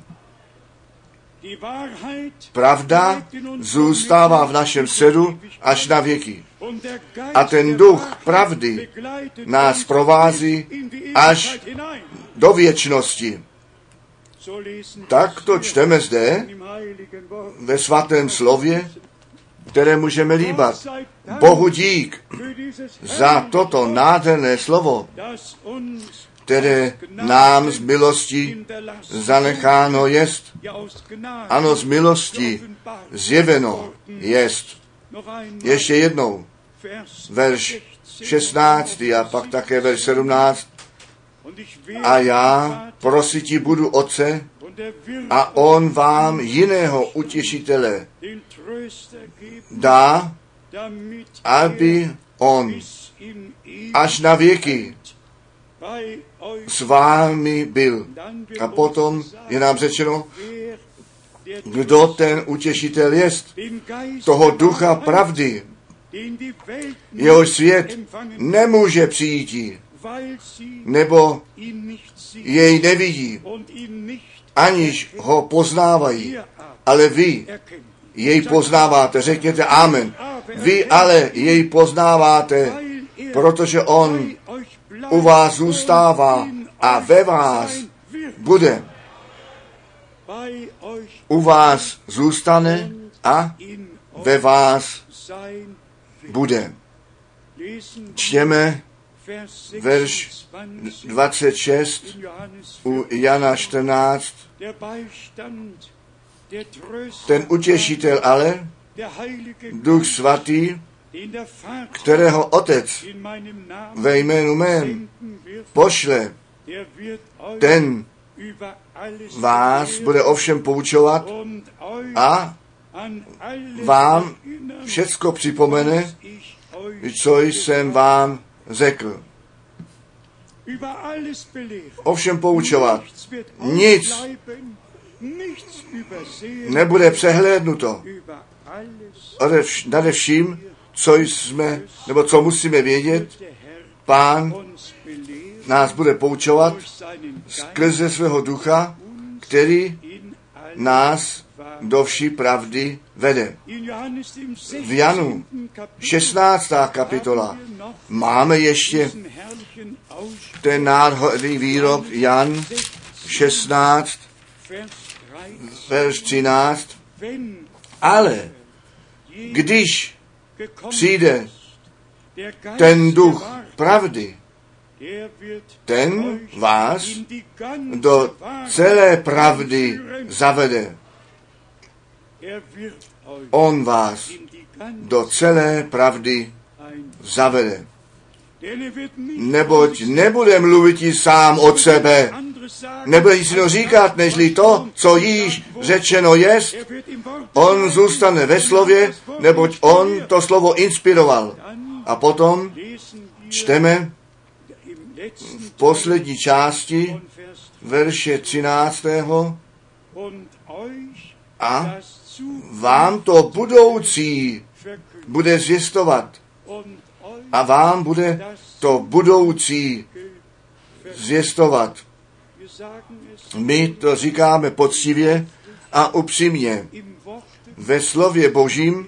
Pravda zůstává v našem srdci až na věky. A ten duch pravdy nás provází až do věčnosti. Tak to čteme zde ve svatém slově, které můžeme líbat. Bohu dík za toto nádherné slovo, které nám z milosti zanecháno jest. Ano, z milosti zjeveno jest. Ještě jednou. Verš 16 a pak také verš 17. A já prositi budu Otce, a on vám jiného utěšitele dá, aby on až na věky s vámi byl. A potom je nám řečeno, kdo ten utěšitel jest. Toho ducha pravdy, jehož svět nemůže přijít, nebo jej nevidí, aniž ho poznávají. Ale vy jej poznáváte. Řekněte amen. Vy ale jej poznáváte, protože on u vás zůstává a ve vás bude. U vás zůstane a ve vás bude. Čtěme verš 26 u Jana 14. Ten utěšitel ale, Duch Svatý, kterého Otec ve jménu mém pošle, ten vás bude ovšem poučovat a vám všecko připomene, co jsem vám řekl. Ovšem poučovat. Nic nebude přehlédnuto. Nade vším, co jsme, nebo co musíme vědět, Pán nás bude poučovat skrze svého ducha, který nás do vší pravdy vede. V Janu 16. kapitola máme ještě ten nádherný výrok Jan 16, verš 13. Ale když přijde ten duch pravdy, ten vás do celé pravdy zavede. On vás do celé pravdy zavede. Neboť nebude mluvit jí sám od sebe, nebude jí si to říkat, nežli to, co již řečeno jest. On zůstane ve slově, neboť on to slovo inspiroval. A potom čteme v poslední části verše 13. A vám to budoucí bude zvěstovat. A vám bude to budoucí zvěstovat. My to říkáme poctivě a upřímně. Ve slově Božím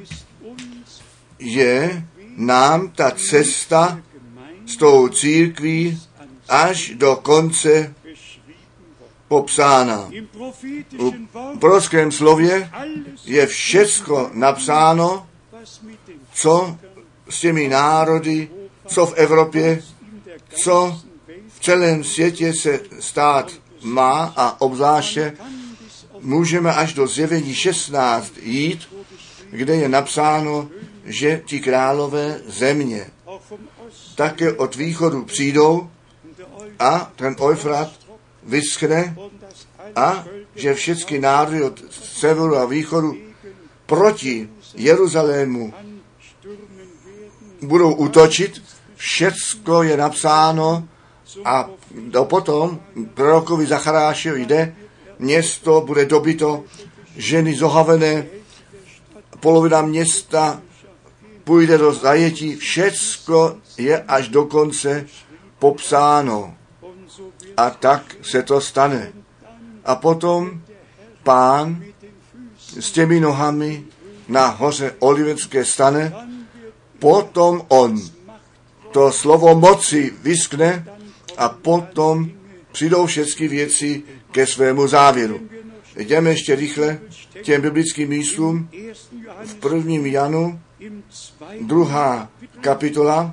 je nám ta cesta s tou církví až do konce popsána. U prorockém slově je všecko napsáno, co s těmi národy, co v Evropě, co v celém světě se stát má a obzvláště můžeme až do Zjevení 16 jít, kde je napsáno, že ti králové země také od východu přijdou a ten Eufrat vyschne a že všechny národy od severu a východu proti Jeruzalému budou útočit. Všecko je napsáno a potom prorokovi Zacharášovi jde, město bude dobyto, ženy zohavené, polovina města půjde do zajetí, všecko je až do konce popsáno. A tak se to stane. A potom Pán s těmi nohami na hoře Olivenské stane, potom on to slovo moci vyskne a potom přijdou všechny věci ke svému závěru. Jdeme ještě rychle k těm biblickým místům. V 1. Janu, 2. kapitola,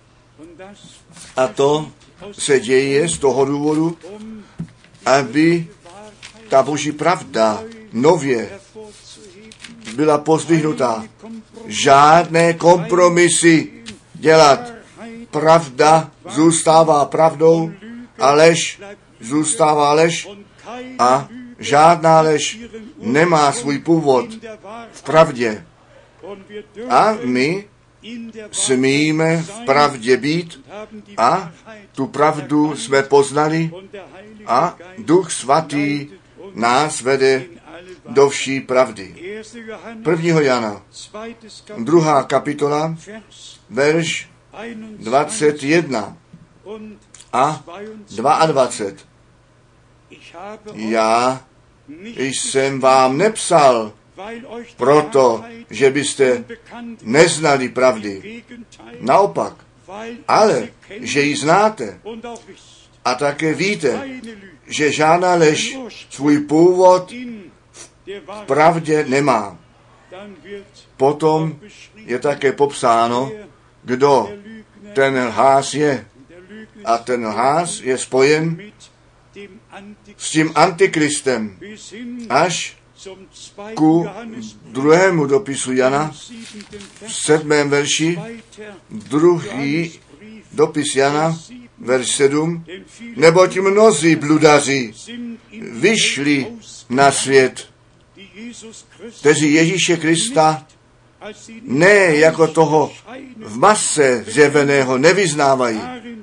a to se děje z toho důvodu, aby ta boží pravda nově byla pozdvihnutá. Žádné kompromisy dělat. Pravda zůstává pravdou a lež zůstává lež a žádná lež nemá svůj původ v pravdě. A my smíme v pravdě být a tu pravdu jsme poznali a Duch Svatý nás vede do vší pravdy. 1. Jana, 2. kapitola, verš 21 a 22. Já jsem vám nepsal proto, že byste neznali pravdy. Naopak, ale že ji znáte a také víte, že žádná lež svůj původ v pravdě nemá. Potom je také popsáno, kdo ten lhář je. A ten lhář je spojen s tím antikristem až ku 2. dopisu Jana v 7. verši, 2. dopis Jana, verš 7, neboť mnozí bludaři vyšli na svět, kteří Ježíše Krista ne jako toho v mase zjeveného nevyznávají.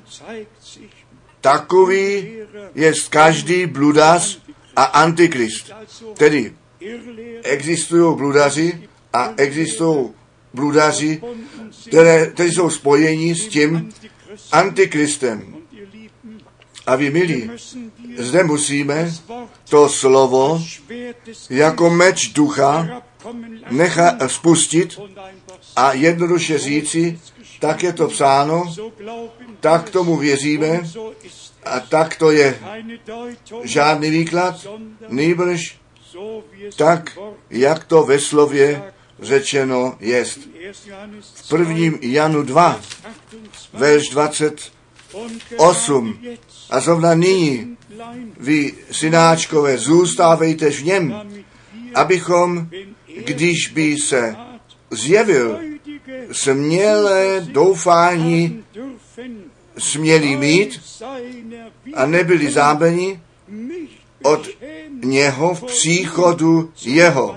Takový je každý bludař a antikrist. Tedy existují bludaři a existují bludaři, kteří jsou spojeni s tím antikristem. A vy, milí, zde musíme to slovo jako meč ducha nechat spustit a jednoduše říci, tak je to psáno, tak tomu věříme a tak to je. Žádný výklad, nýbrž tak, jak to ve slově řečeno jest. V 1. Janu 2, verš 28. A zrovna nyní, vy synáčkové, zůstávejte v něm, abychom, když by se zjevil smělé doufání, směli mít a nebyli zábeni od něho v příchodu jeho.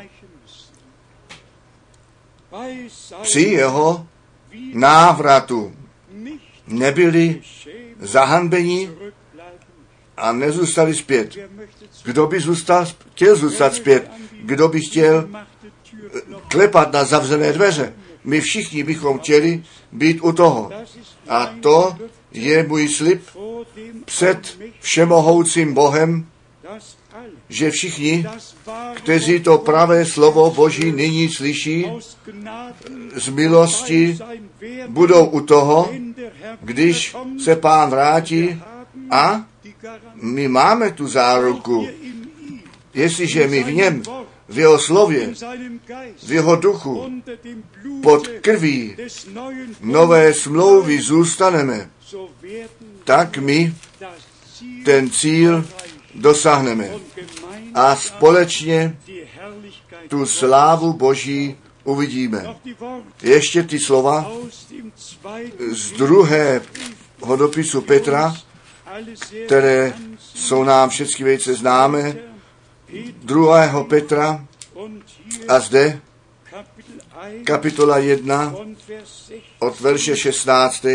Při jeho návratu nebyli zahanbeni a nezůstali zpět. Kdo by chtěl zůstat zpět? Kdo by chtěl klepat na zavřené dveře? My všichni bychom chtěli být u toho. A to je můj slib před všemohoucím Bohem, že všichni, kteří to pravé slovo Boží nyní slyší, z milosti budou u toho, když se Pán vrátí a my máme tu záruku, jestliže my v něm, v jeho slově, v jeho duchu, pod krví nové smlouvy zůstaneme, tak my ten cíl dosáhneme a společně tu slávu Boží uvidíme. Ještě ty slova z 2. dopisu Petra, které jsou nám všechny velice známé, 2. Petra a zde kapitola 1 od verše 16.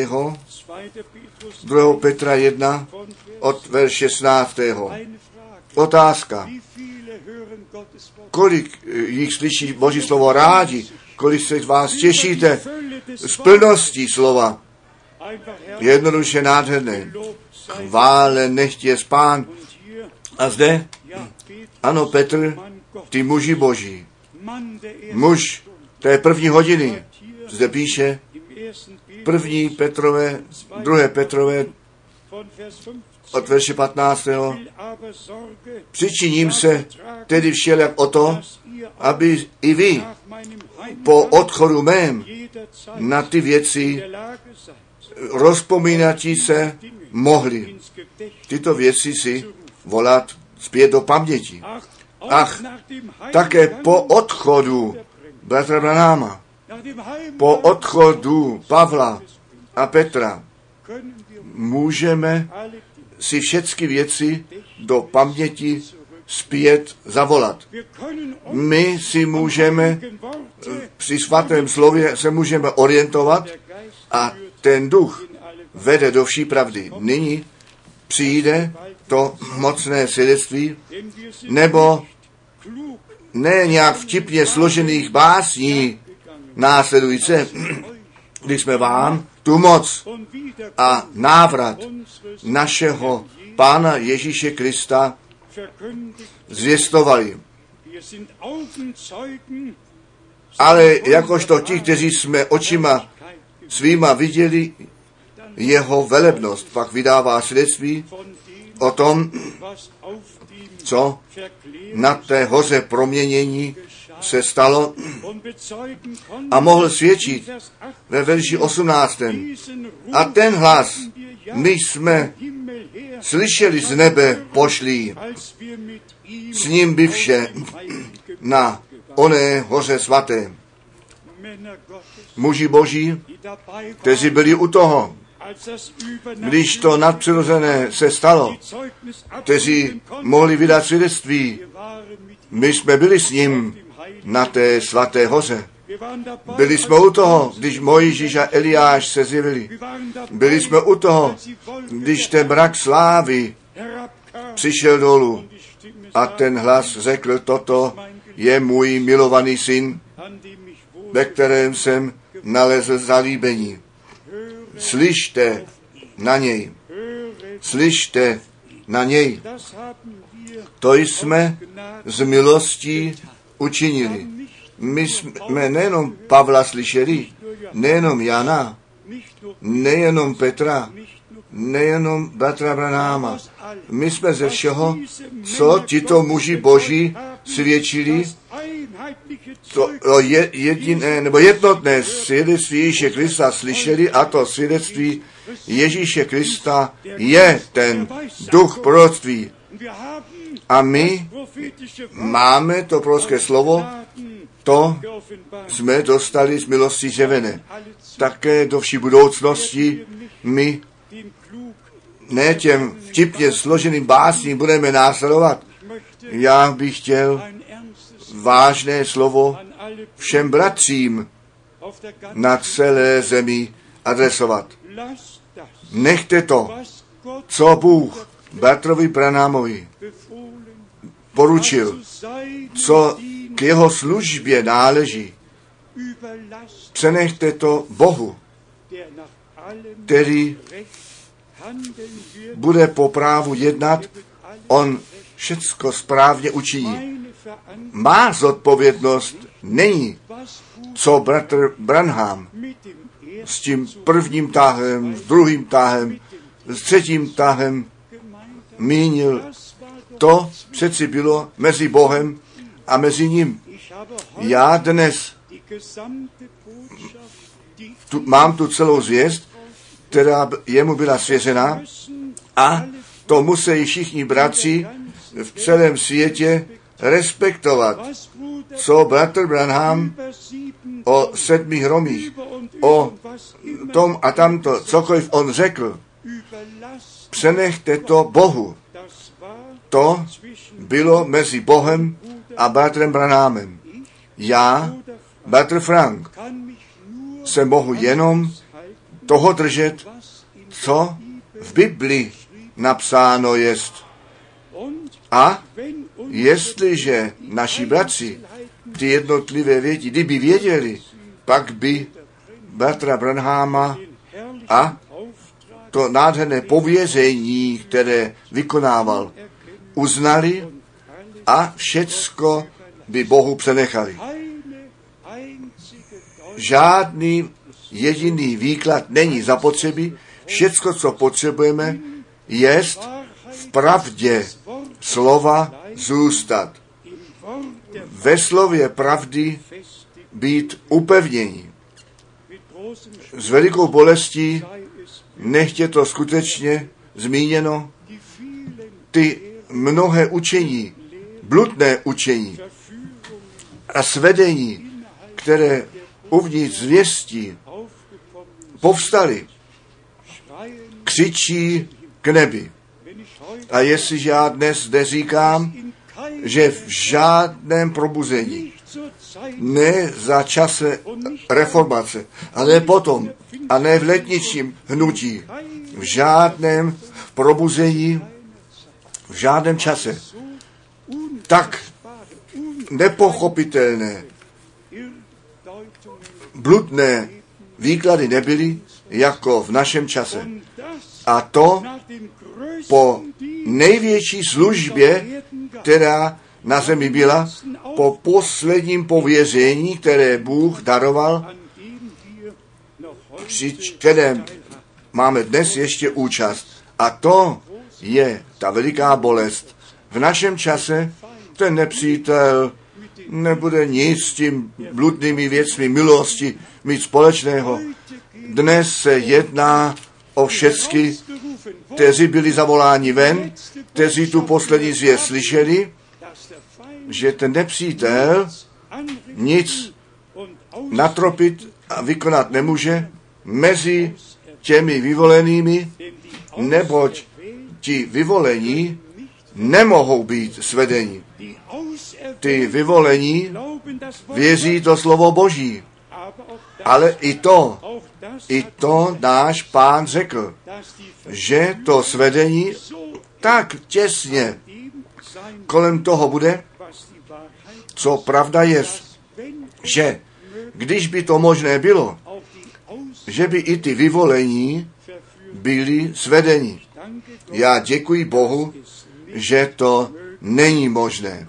2. Petra 1 od verše 16. Otázka. Kolik jich slyší Boží slovo rádi? Kolik se vás těšíte z plností slova? Jednoduše nádherné. Chvále nechť je Pán. A zde, ano, Petr, ty muži Boží. Muž té první hodiny. Zde píše 2. Petrové od verše 15. Přičiním se tedy všelijak o to, aby i vy po odchodu mém na ty věci rozpomínatí se mohli tyto věci si volat zpět do paměti. Ach, také po odchodu bratra Branhama, po odchodu Pavla a Petra můžeme si všechny věci do paměti zpět zavolat. My si můžeme při svatém slově se můžeme orientovat a ten duch vede do vší pravdy. Nyní přijde to mocné svědectví, nebo ne nějak vtipně složených básní následující, když jsme vám tu moc a návrat našeho Pána Ježíše Krista zvěstovali. Ale jakožto ti, kteří jsme očima svýma viděli jeho velebnost, pak vydává svědectví o tom, co na té hoře proměnění se stalo a mohl svědčit ve verši 18. A ten hlas my jsme slyšeli z nebe pošlý, s ním byvše na oné hoře svaté. Muži boží, kteří byli u toho, když to nadpřirozené se stalo, kteří mohli vydat svědectví, my jsme byli s ním na té svaté hoře. Byli jsme u toho, když Mojžíš a Eliáš se zjevili. Byli jsme u toho, když ten mrak slávy přišel dolů a ten hlas řekl, toto je můj milovaný syn, ve kterém jsem nalezl zalíbení. Slyšte na něj. Slyšte na něj. To jsme z milostí učinili. My jsme nejenom Pavla slyšeli, nejenom Jana, nejenom Petra, nejenom bratra Branhama. My jsme ze všeho, co tito muži boží svědčili, to jediné nebo jednotné svědectví Ježíše Krista slyšeli, a to svědectví Ježíše Krista je ten duch proroctví. A my máme to prorocké slovo, to jsme dostali z milosti zjevené. Také do vší budoucnosti my ne těm vtipně složeným básním budeme následovat. Já bych chtěl vážné slovo všem bratřím na celé zemi adresovat. Nechte to, co Bůh bratrovi Branhamovi poručil, co k jeho službě náleží. Přenechte to Bohu, který bude po právu jednat, on všecko správně učiní. Má zodpovědnost není, co bratr Branham s tím prvním tahem, s druhým tahem, s třetím tahem mínil. To přeci bylo mezi Bohem a mezi ním. Já dnes mám tu celou zvěst, která jemu byla svěřena, a to musí všichni bratři v celém světě respektovat, co bratr Branham o 7 hromích, o tom a tamto, cokoliv on řekl. Přenechte to Bohu. To bylo mezi Bohem a bratrem Branhamem. Já, bratr Frank, se mohu jenom toho držet, co v Bibli napsáno jest. A jestliže naši bratři ty jednotlivé věci, kdyby věděli, pak by bratra Branhama a to nádherné pověření, které vykonával, uznali a všecko by Bohu přenechali. Žádný jediný výklad není zapotřebí. Všecko, co potřebujeme, jest v pravdě slova zůstat. Ve slově pravdy být upevnění. S velikou bolestí nechť je to skutečně zmíněno, ty mnohé učení, bludné učení a svedení, které uvnitř zvěstí povstaly, křičí k nebi. A jestliže já dnes zde říkám, že v žádném probuzení, ne za čase reformace, a ne potom, a ne v letničním hnutí, v žádném probuzení, v žádném čase, tak nepochopitelné, bludné výklady nebyly, jako v našem čase. A to po největší službě, která na zemi byla, po posledním pověření, které Bůh daroval, při kterém máme dnes ještě účast. A to je ta veliká bolest. V našem čase ten nepřítel nebude nic s tím bludnými věcmi milosti mít společného. Dnes se jedná o všecky, kteří byli zavoláni ven, kteří tu poslední zvěst slyšeli, že ten nepřítel nic natropit a vykonat nemůže mezi těmi vyvolenými, neboť ti vyvolení nemohou být svedeni. Ty vyvolení věří to slovo Boží, ale i to náš Pán řekl, že to svedení tak těsně kolem toho bude, co pravda je, že když by to možné bylo, že by i ty vyvolení byli svedeni. Já děkuji Bohu, že to není možné.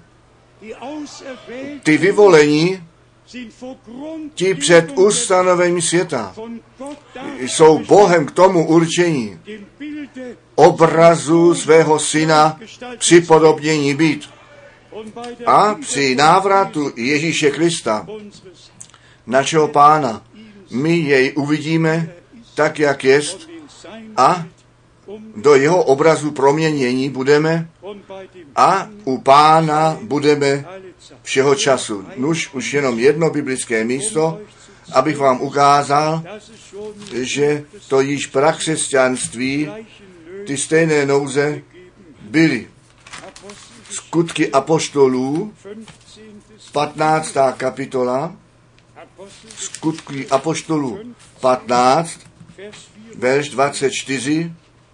Ty vyvolení, ti před ustanovením světa, jsou Bohem k tomu určení obrazu svého syna připodobnění být. A při návratu Ježíše Krista, našeho Pána, my jej uvidíme tak, jak jest, a do jeho obrazu proměnění budeme a u Pána budeme všeho času. Nuž už jenom jedno biblické místo, abych vám ukázal, že to již prakřesťanství, ty stejné nouze byly. Skutky apoštolů, 15. kapitola, Skutky apoštolů 15, verš 24,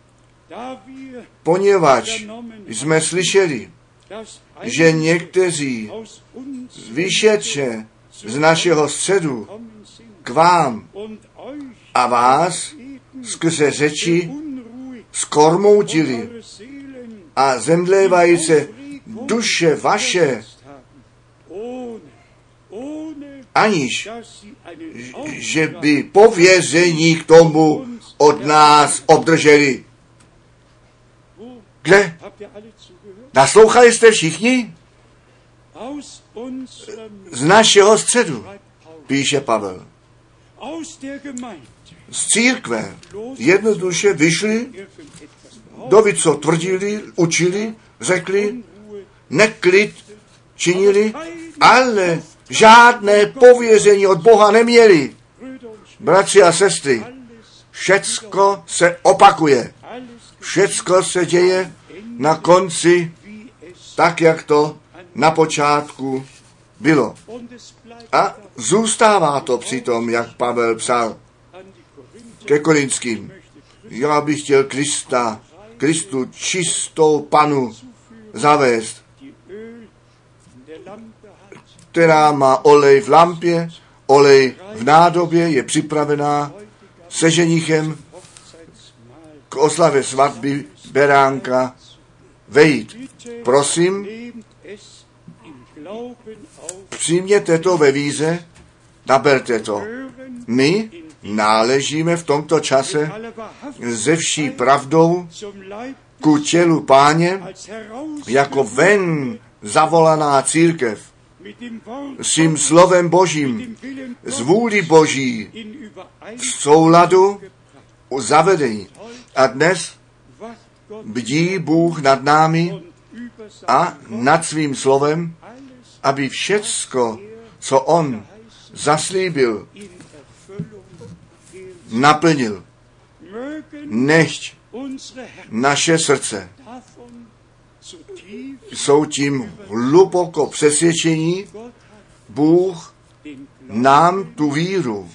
poněvadž jsme slyšeli, že někteří vyšetře z našeho středu k vám a vás skrze řeči skormoutili a zemdlévají se duše vaše, aniž že by pověření k tomu od nás obdrželi. Kde? Naslouchali jste všichni? Z našeho středu, píše Pavel. Z církve jednoduše vyšli, doby, co tvrdili, učili, řekli, neklid činili, ale žádné pověření od Boha neměli. Bratři a sestry, všecko se opakuje. Všecko se děje na konci tak, jak to na počátku bylo. A zůstává to přitom, jak Pavel psal ke Korinským. Já bych chtěl Kristu čistou panu zavést, která má olej v lampě, olej v nádobě, je připravená se ženichem k oslavě svatby beránka vejít. Prosím, přijměte to ve víze, naberte to. My náležíme v tomto čase ze vší pravdou ku tělu Páně, jako ven zavolaná církev, s tím slovem Božím, z vůli Boží v souladu zavedení. A dnes bdí Bůh nad námi a nad svým slovem, aby všecko, co on zaslíbil, naplnil. Nechť naše srdce jsou tím hluboko přesvědčení, Bůh nám tu víru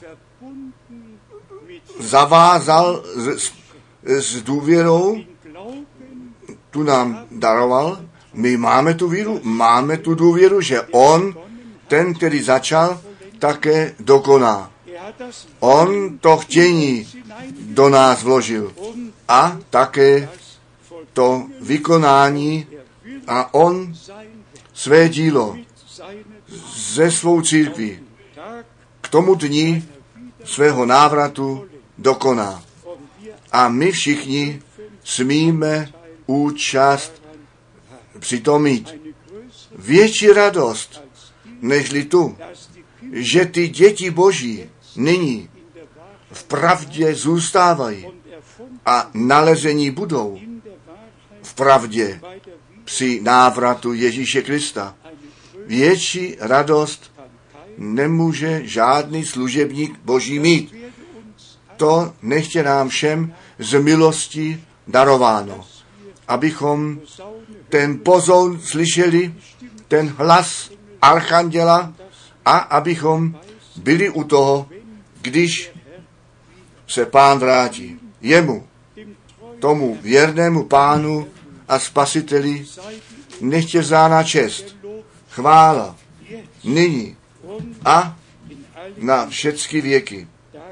zavázal s důvěrou, tu nám daroval. My máme tu víru, máme tu důvěru, že on, ten, který začal, také dokoná. On to chtění do nás vložil a také to vykonání a on své dílo ze svou církví k tomu dni svého návratu dokoná. A my všichni smíme účast přitom mít. Větší radost, nežli tu, že ty děti Boží nyní v pravdě zůstávají a nalezení budou v pravdě při návratu Ježíše Krista. Větší radost nemůže žádný služebník Boží mít. To nechtě nám všem z milosti darováno, abychom ten pozoun slyšeli, ten hlas archanděla a abychom byli u toho, když se Pán vrátí. Jemu, tomu věrnému Pánu a Spasiteli, nechtě vzána čest, chvála, nyní a na všechny věky.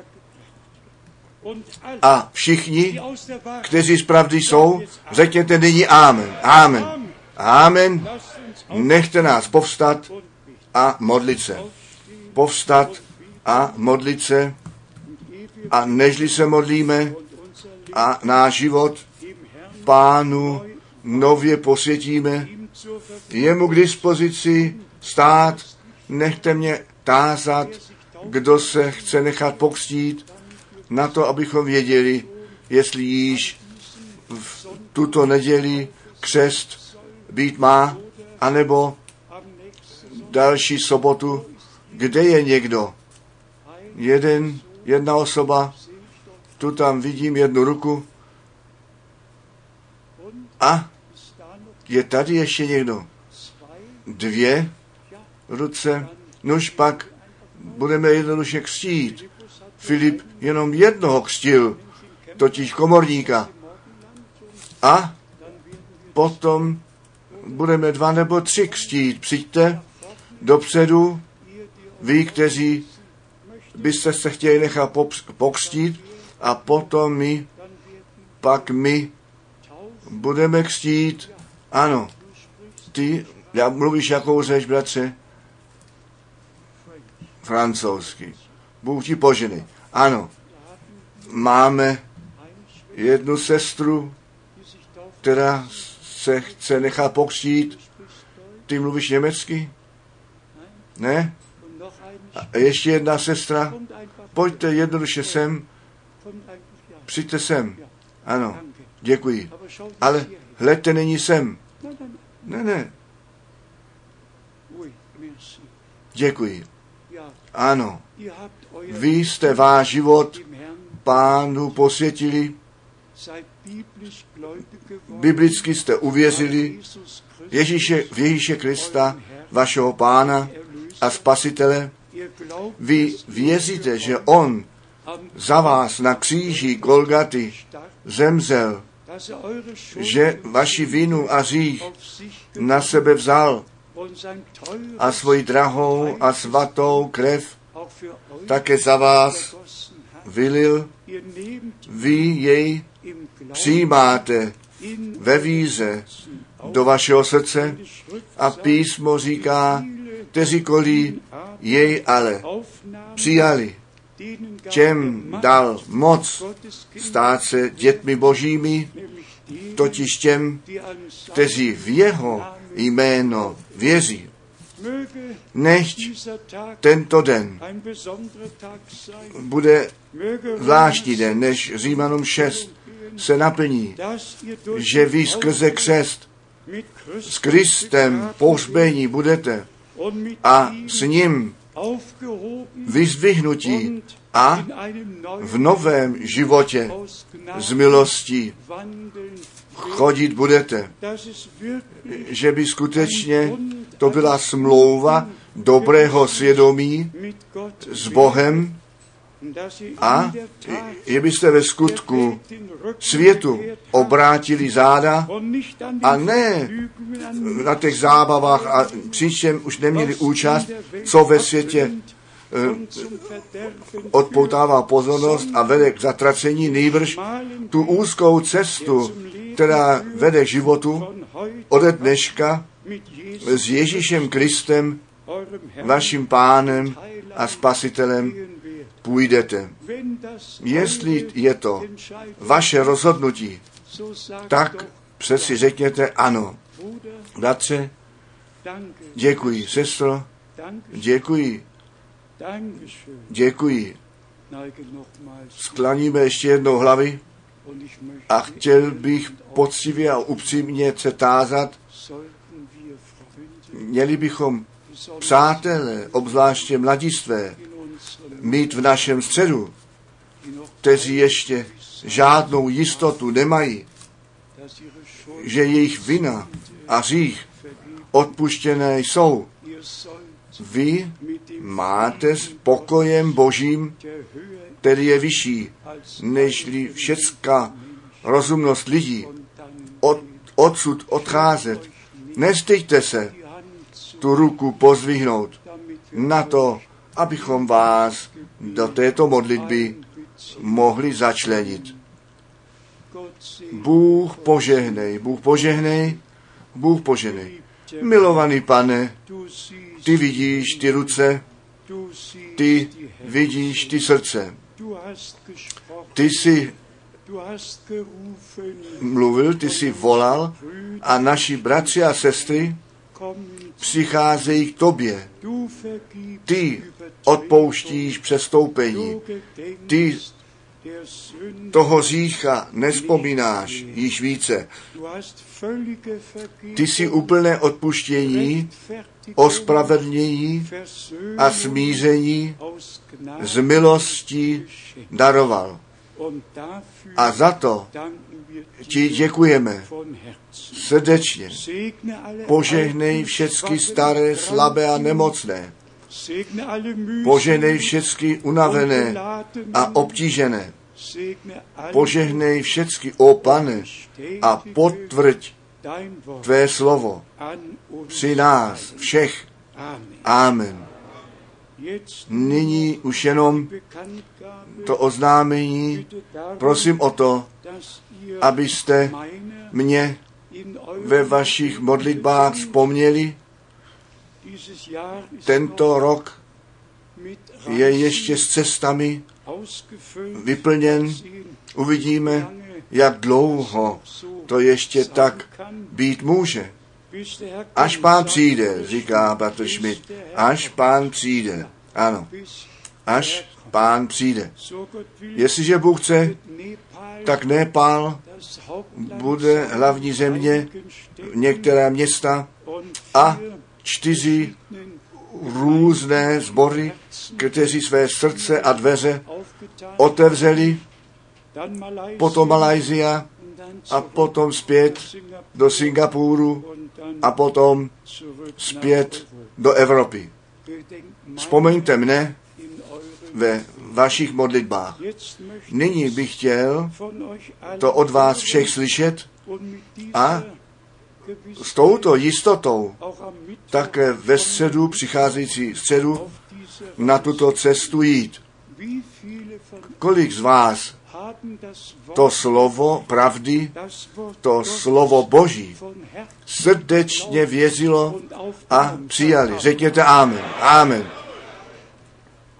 A všichni, kteří z pravdy jsou, řekněte nyní amen. Amen. Amen. Nechte nás povstat a modlit se. Povstat a modlit se. A nežli se modlíme a náš život Pánu nově posvětíme, jemu k dispozici stát, nechte mě tázat, kdo se chce nechat pokřtít, na to, abychom věděli, jestli již v tuto neděli křest být má, anebo další sobotu, kde je někdo. Jedna osoba, tu tam vidím jednu ruku a je tady ještě někdo. 2 ruce, nož pak budeme jednoduše křtít. Filip jenom jednoho křtil, totiž komorníka. A potom budeme 2 nebo 3 křtít. Přijďte dopředu, vy, kteří byste se chtěli nechat pokřtít, a potom pak my budeme křtít. Ano, ty, já mluvíš jakou řeč, bratře? Francouzsky. Bůh ti poženej. Ano, máme jednu sestru, která se chce nechat pokřtít. Ty mluvíš německy? Ne? A ještě jedna sestra. Pojďte jednoduše sem. Přijďte sem. Ano, děkuji. Ale hleďte nyní sem. Ne. Děkuji. Ano, vy jste váš život Pánu posvětili, biblicky jste uvěřili v Ježíše Krista, vašeho Pána a Spasitele. Vy věříte, že on za vás na kříži Golgaty zemřel, že vaši vinu a hřích na sebe vzal a svoji drahou a svatou krev také za vás vylil. Vy jej přijímáte ve víře do vašeho srdce a písmo říká, kteříkoliv jej ale přijali, těm dal moc stát se dětmi božími, totiž těm, kteří v jeho jméno věří. Nechť tento den bude zvláštní den, než Římanům 6 se naplní, že vy skrze křest s Kristem pohřbení budete a s ním vyzdvihnutí a v novém životě z milostí chodit budete. Že by skutečně to byla smlouva dobrého svědomí s Bohem a že byste ve skutku světu obrátili záda a ne na těch zábavách a příčem už neměli účast, co ve světě odpoutává pozornost a vede k zatracení, nýbrž tu úzkou cestu, která vede k životu ode dneška s Ježíšem Kristem, vaším Pánem a Spasitelem, půjdete. Jestli je to vaše rozhodnutí, tak přeci řekněte ano. Bratře, děkuji. Sestro, děkuji. Děkuji. Sklaníme ještě jednou hlavy a chtěl bych poctivě a upřímně se tázat, měli bychom přátelé, obzvláště mladistvé, mít v našem středu, kteří ještě žádnou jistotu nemají, že jejich vina a hřích odpuštěné jsou. Vy máte s pokojem Božím, který je vyšší, nežli všecká rozumnost lidí, odsud odcházet. Nestyďte se tu ruku pozdvihnout na to, abychom vás do této modlitby mohli začlenit. Bůh požehnej, Bůh požehnej, Bůh požehnej. Milovaný Pane, ty vidíš ty ruce, ty vidíš ty srdce. Ty jsi mluvil, ty jsi volal a naši bratři a sestry přicházejí k tobě. Ty odpouštíš přestoupení. Ty toho hřícha nevzpomínáš již více. Ty jsi úplné odpuštění, ospravedlnění a smíření z milostí daroval. A za to ti děkujeme srdečně. Požehnej všechny staré, slabé a nemocné. Požehnej všechny unavené a obtížené. Požehnej všechny, ó Pane, a potvrď tvé slovo při nás všech. Amen. Nyní už jenom to oznámení. Prosím o to, abyste mě ve vašich modlitbách vzpomněli. Tento rok je ještě s cestami vyplněn. Uvidíme, jak dlouho to ještě tak být může. Až Pán přijde, říká bratr Schmidt. Až Pán přijde. Ano. Až Pán přijde. Jestliže Bůh chce, tak Nepál bude hlavní země, některé města a 4 různé sbory, kteří své srdce a dveře otevřeli, potom Malajsia a potom zpět do Singapuru a potom zpět do Evropy. Vzpomeňte mne ve vašich modlitbách. Nyní bych chtěl to od vás všech slyšet a s touto jistotou také ve středu, přicházející středu, na tuto cestu jít. Kolik z vás to slovo pravdy, to slovo Boží srdečně věřilo a přijali? Řekněte amen. Amen.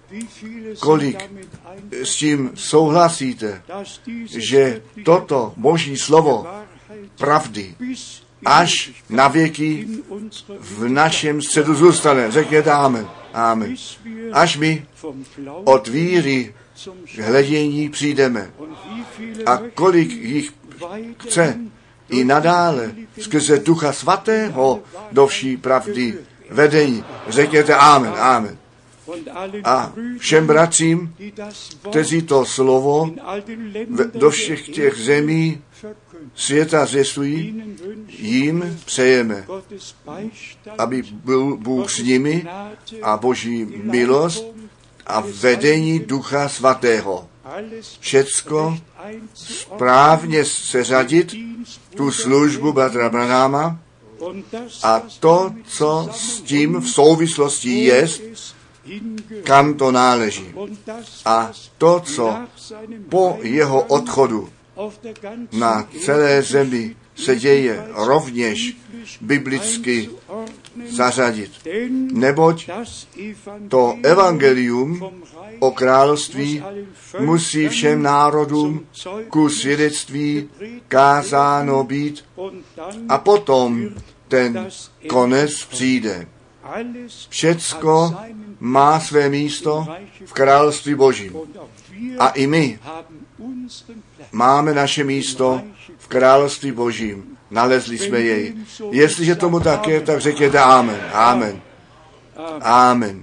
kolik s tím souhlasíte, že toto Boží slovo pravdy až na věky v našem středu zůstane. Řekněte amen. Amen. Až my od víry k hledění přijdeme. A kolik jich chce i nadále skrze Ducha Svatého do vší pravdy vedení. Řekněte amen. Amen. A všem bratřím, kteří to slovo do všech těch zemí světa zvěstují, jim přejeme, aby byl Bůh s nimi a Boží milost a vedení Ducha Svatého. Všecko správně seřadit, tu službu bratra Branhama a to, co s tím v souvislosti jest, kam to náleží. A to, co po jeho odchodu na celé zemi se děje, rovněž biblicky zařadit. Neboť to evangelium o království musí všem národům ku svědectví kázáno být a potom ten konec přijde. Všecko má své místo v království Božím. A i my máme naše místo v království Božím. Nalezli jsme jej. Jestliže tomu tak je, tak řekněte amen. Amen. Amen.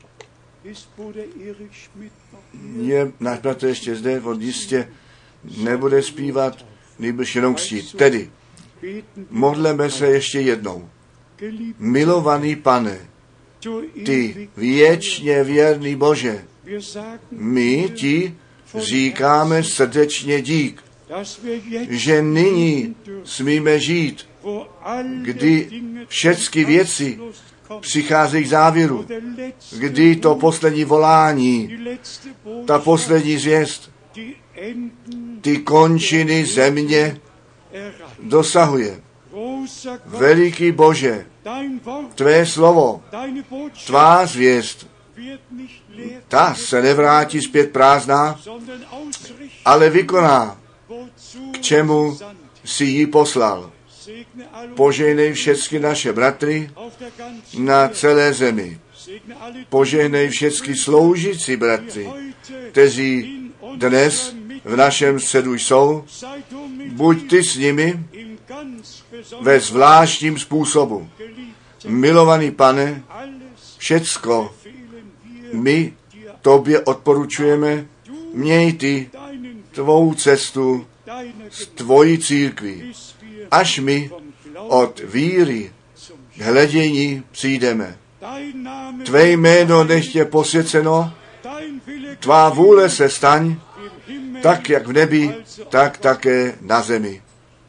Je náš bratr ještě zde, on jistě nebude zpívat, nýbrž jenom křtít. Tedy, modleme se ještě jednou. Milovaný Pane, ty věčně věrný Bože, my ti říkáme srdečně dík, že nyní smíme žít, kdy všechny věci přicházejí k závěru, kdy to poslední volání, ta poslední zvěst, ty končiny země dosahuje. Veliký Bože, tvé slovo, tvá zvěst, ta se nevrátí zpět prázdná, ale vykoná, k čemu si ji poslal. Požehnej všechny naše bratry na celé zemi. Požehnej všechny sloužící bratry, kteří dnes v našem středu jsou. Buď ty s nimi ve zvláštním způsobu. Milovaný Pane, všecko my tobě odporučujeme, měj ty tvou cestu s tvojí církví, až my od víry k hledění přijdeme. Tvé jméno nech je posvěceno, tvá vůle se staň, tak jak v nebi, tak také na zemi.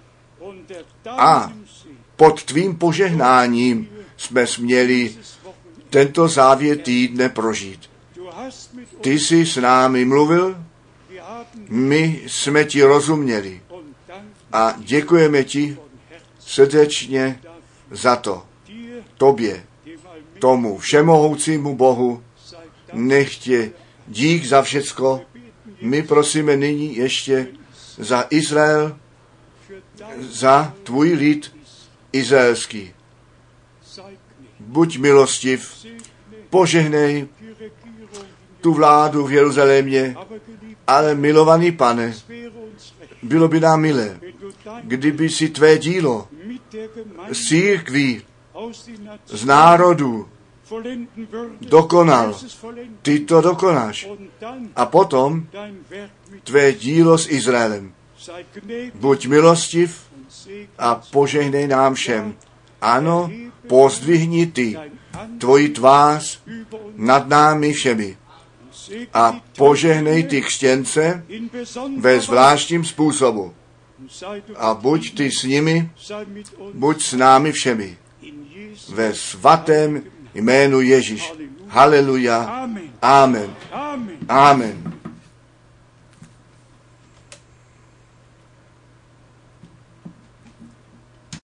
A pod tvým požehnáním jsme směli tento závěr týdne prožít. Ty jsi s námi mluvil, my jsme ti rozuměli a děkujeme ti srdečně za to. Tobě, tomu všemohoucímu Bohu, nechtě dík za všecko. My prosíme nyní ještě za Izrael, za tvůj lid izraelský. Buď milostiv, požehnej tu vládu v Jeruzalémě, ale milovaný Pane, bylo by nám milé, kdyby si tvé dílo z církví, z národů dokonal. Ty to dokonáš. A potom tvé dílo s Izraelem. Buď milostiv a požehnej nám všem. Ano, pozdvihni ty tvoji tvář nad námi všemi. A požehnej ty křtěnce ve zvláštním způsobu. A buď ty s nimi, buď s námi všemi. Ve svatém jménu Ježíš. Haleluja. Amen. Amen.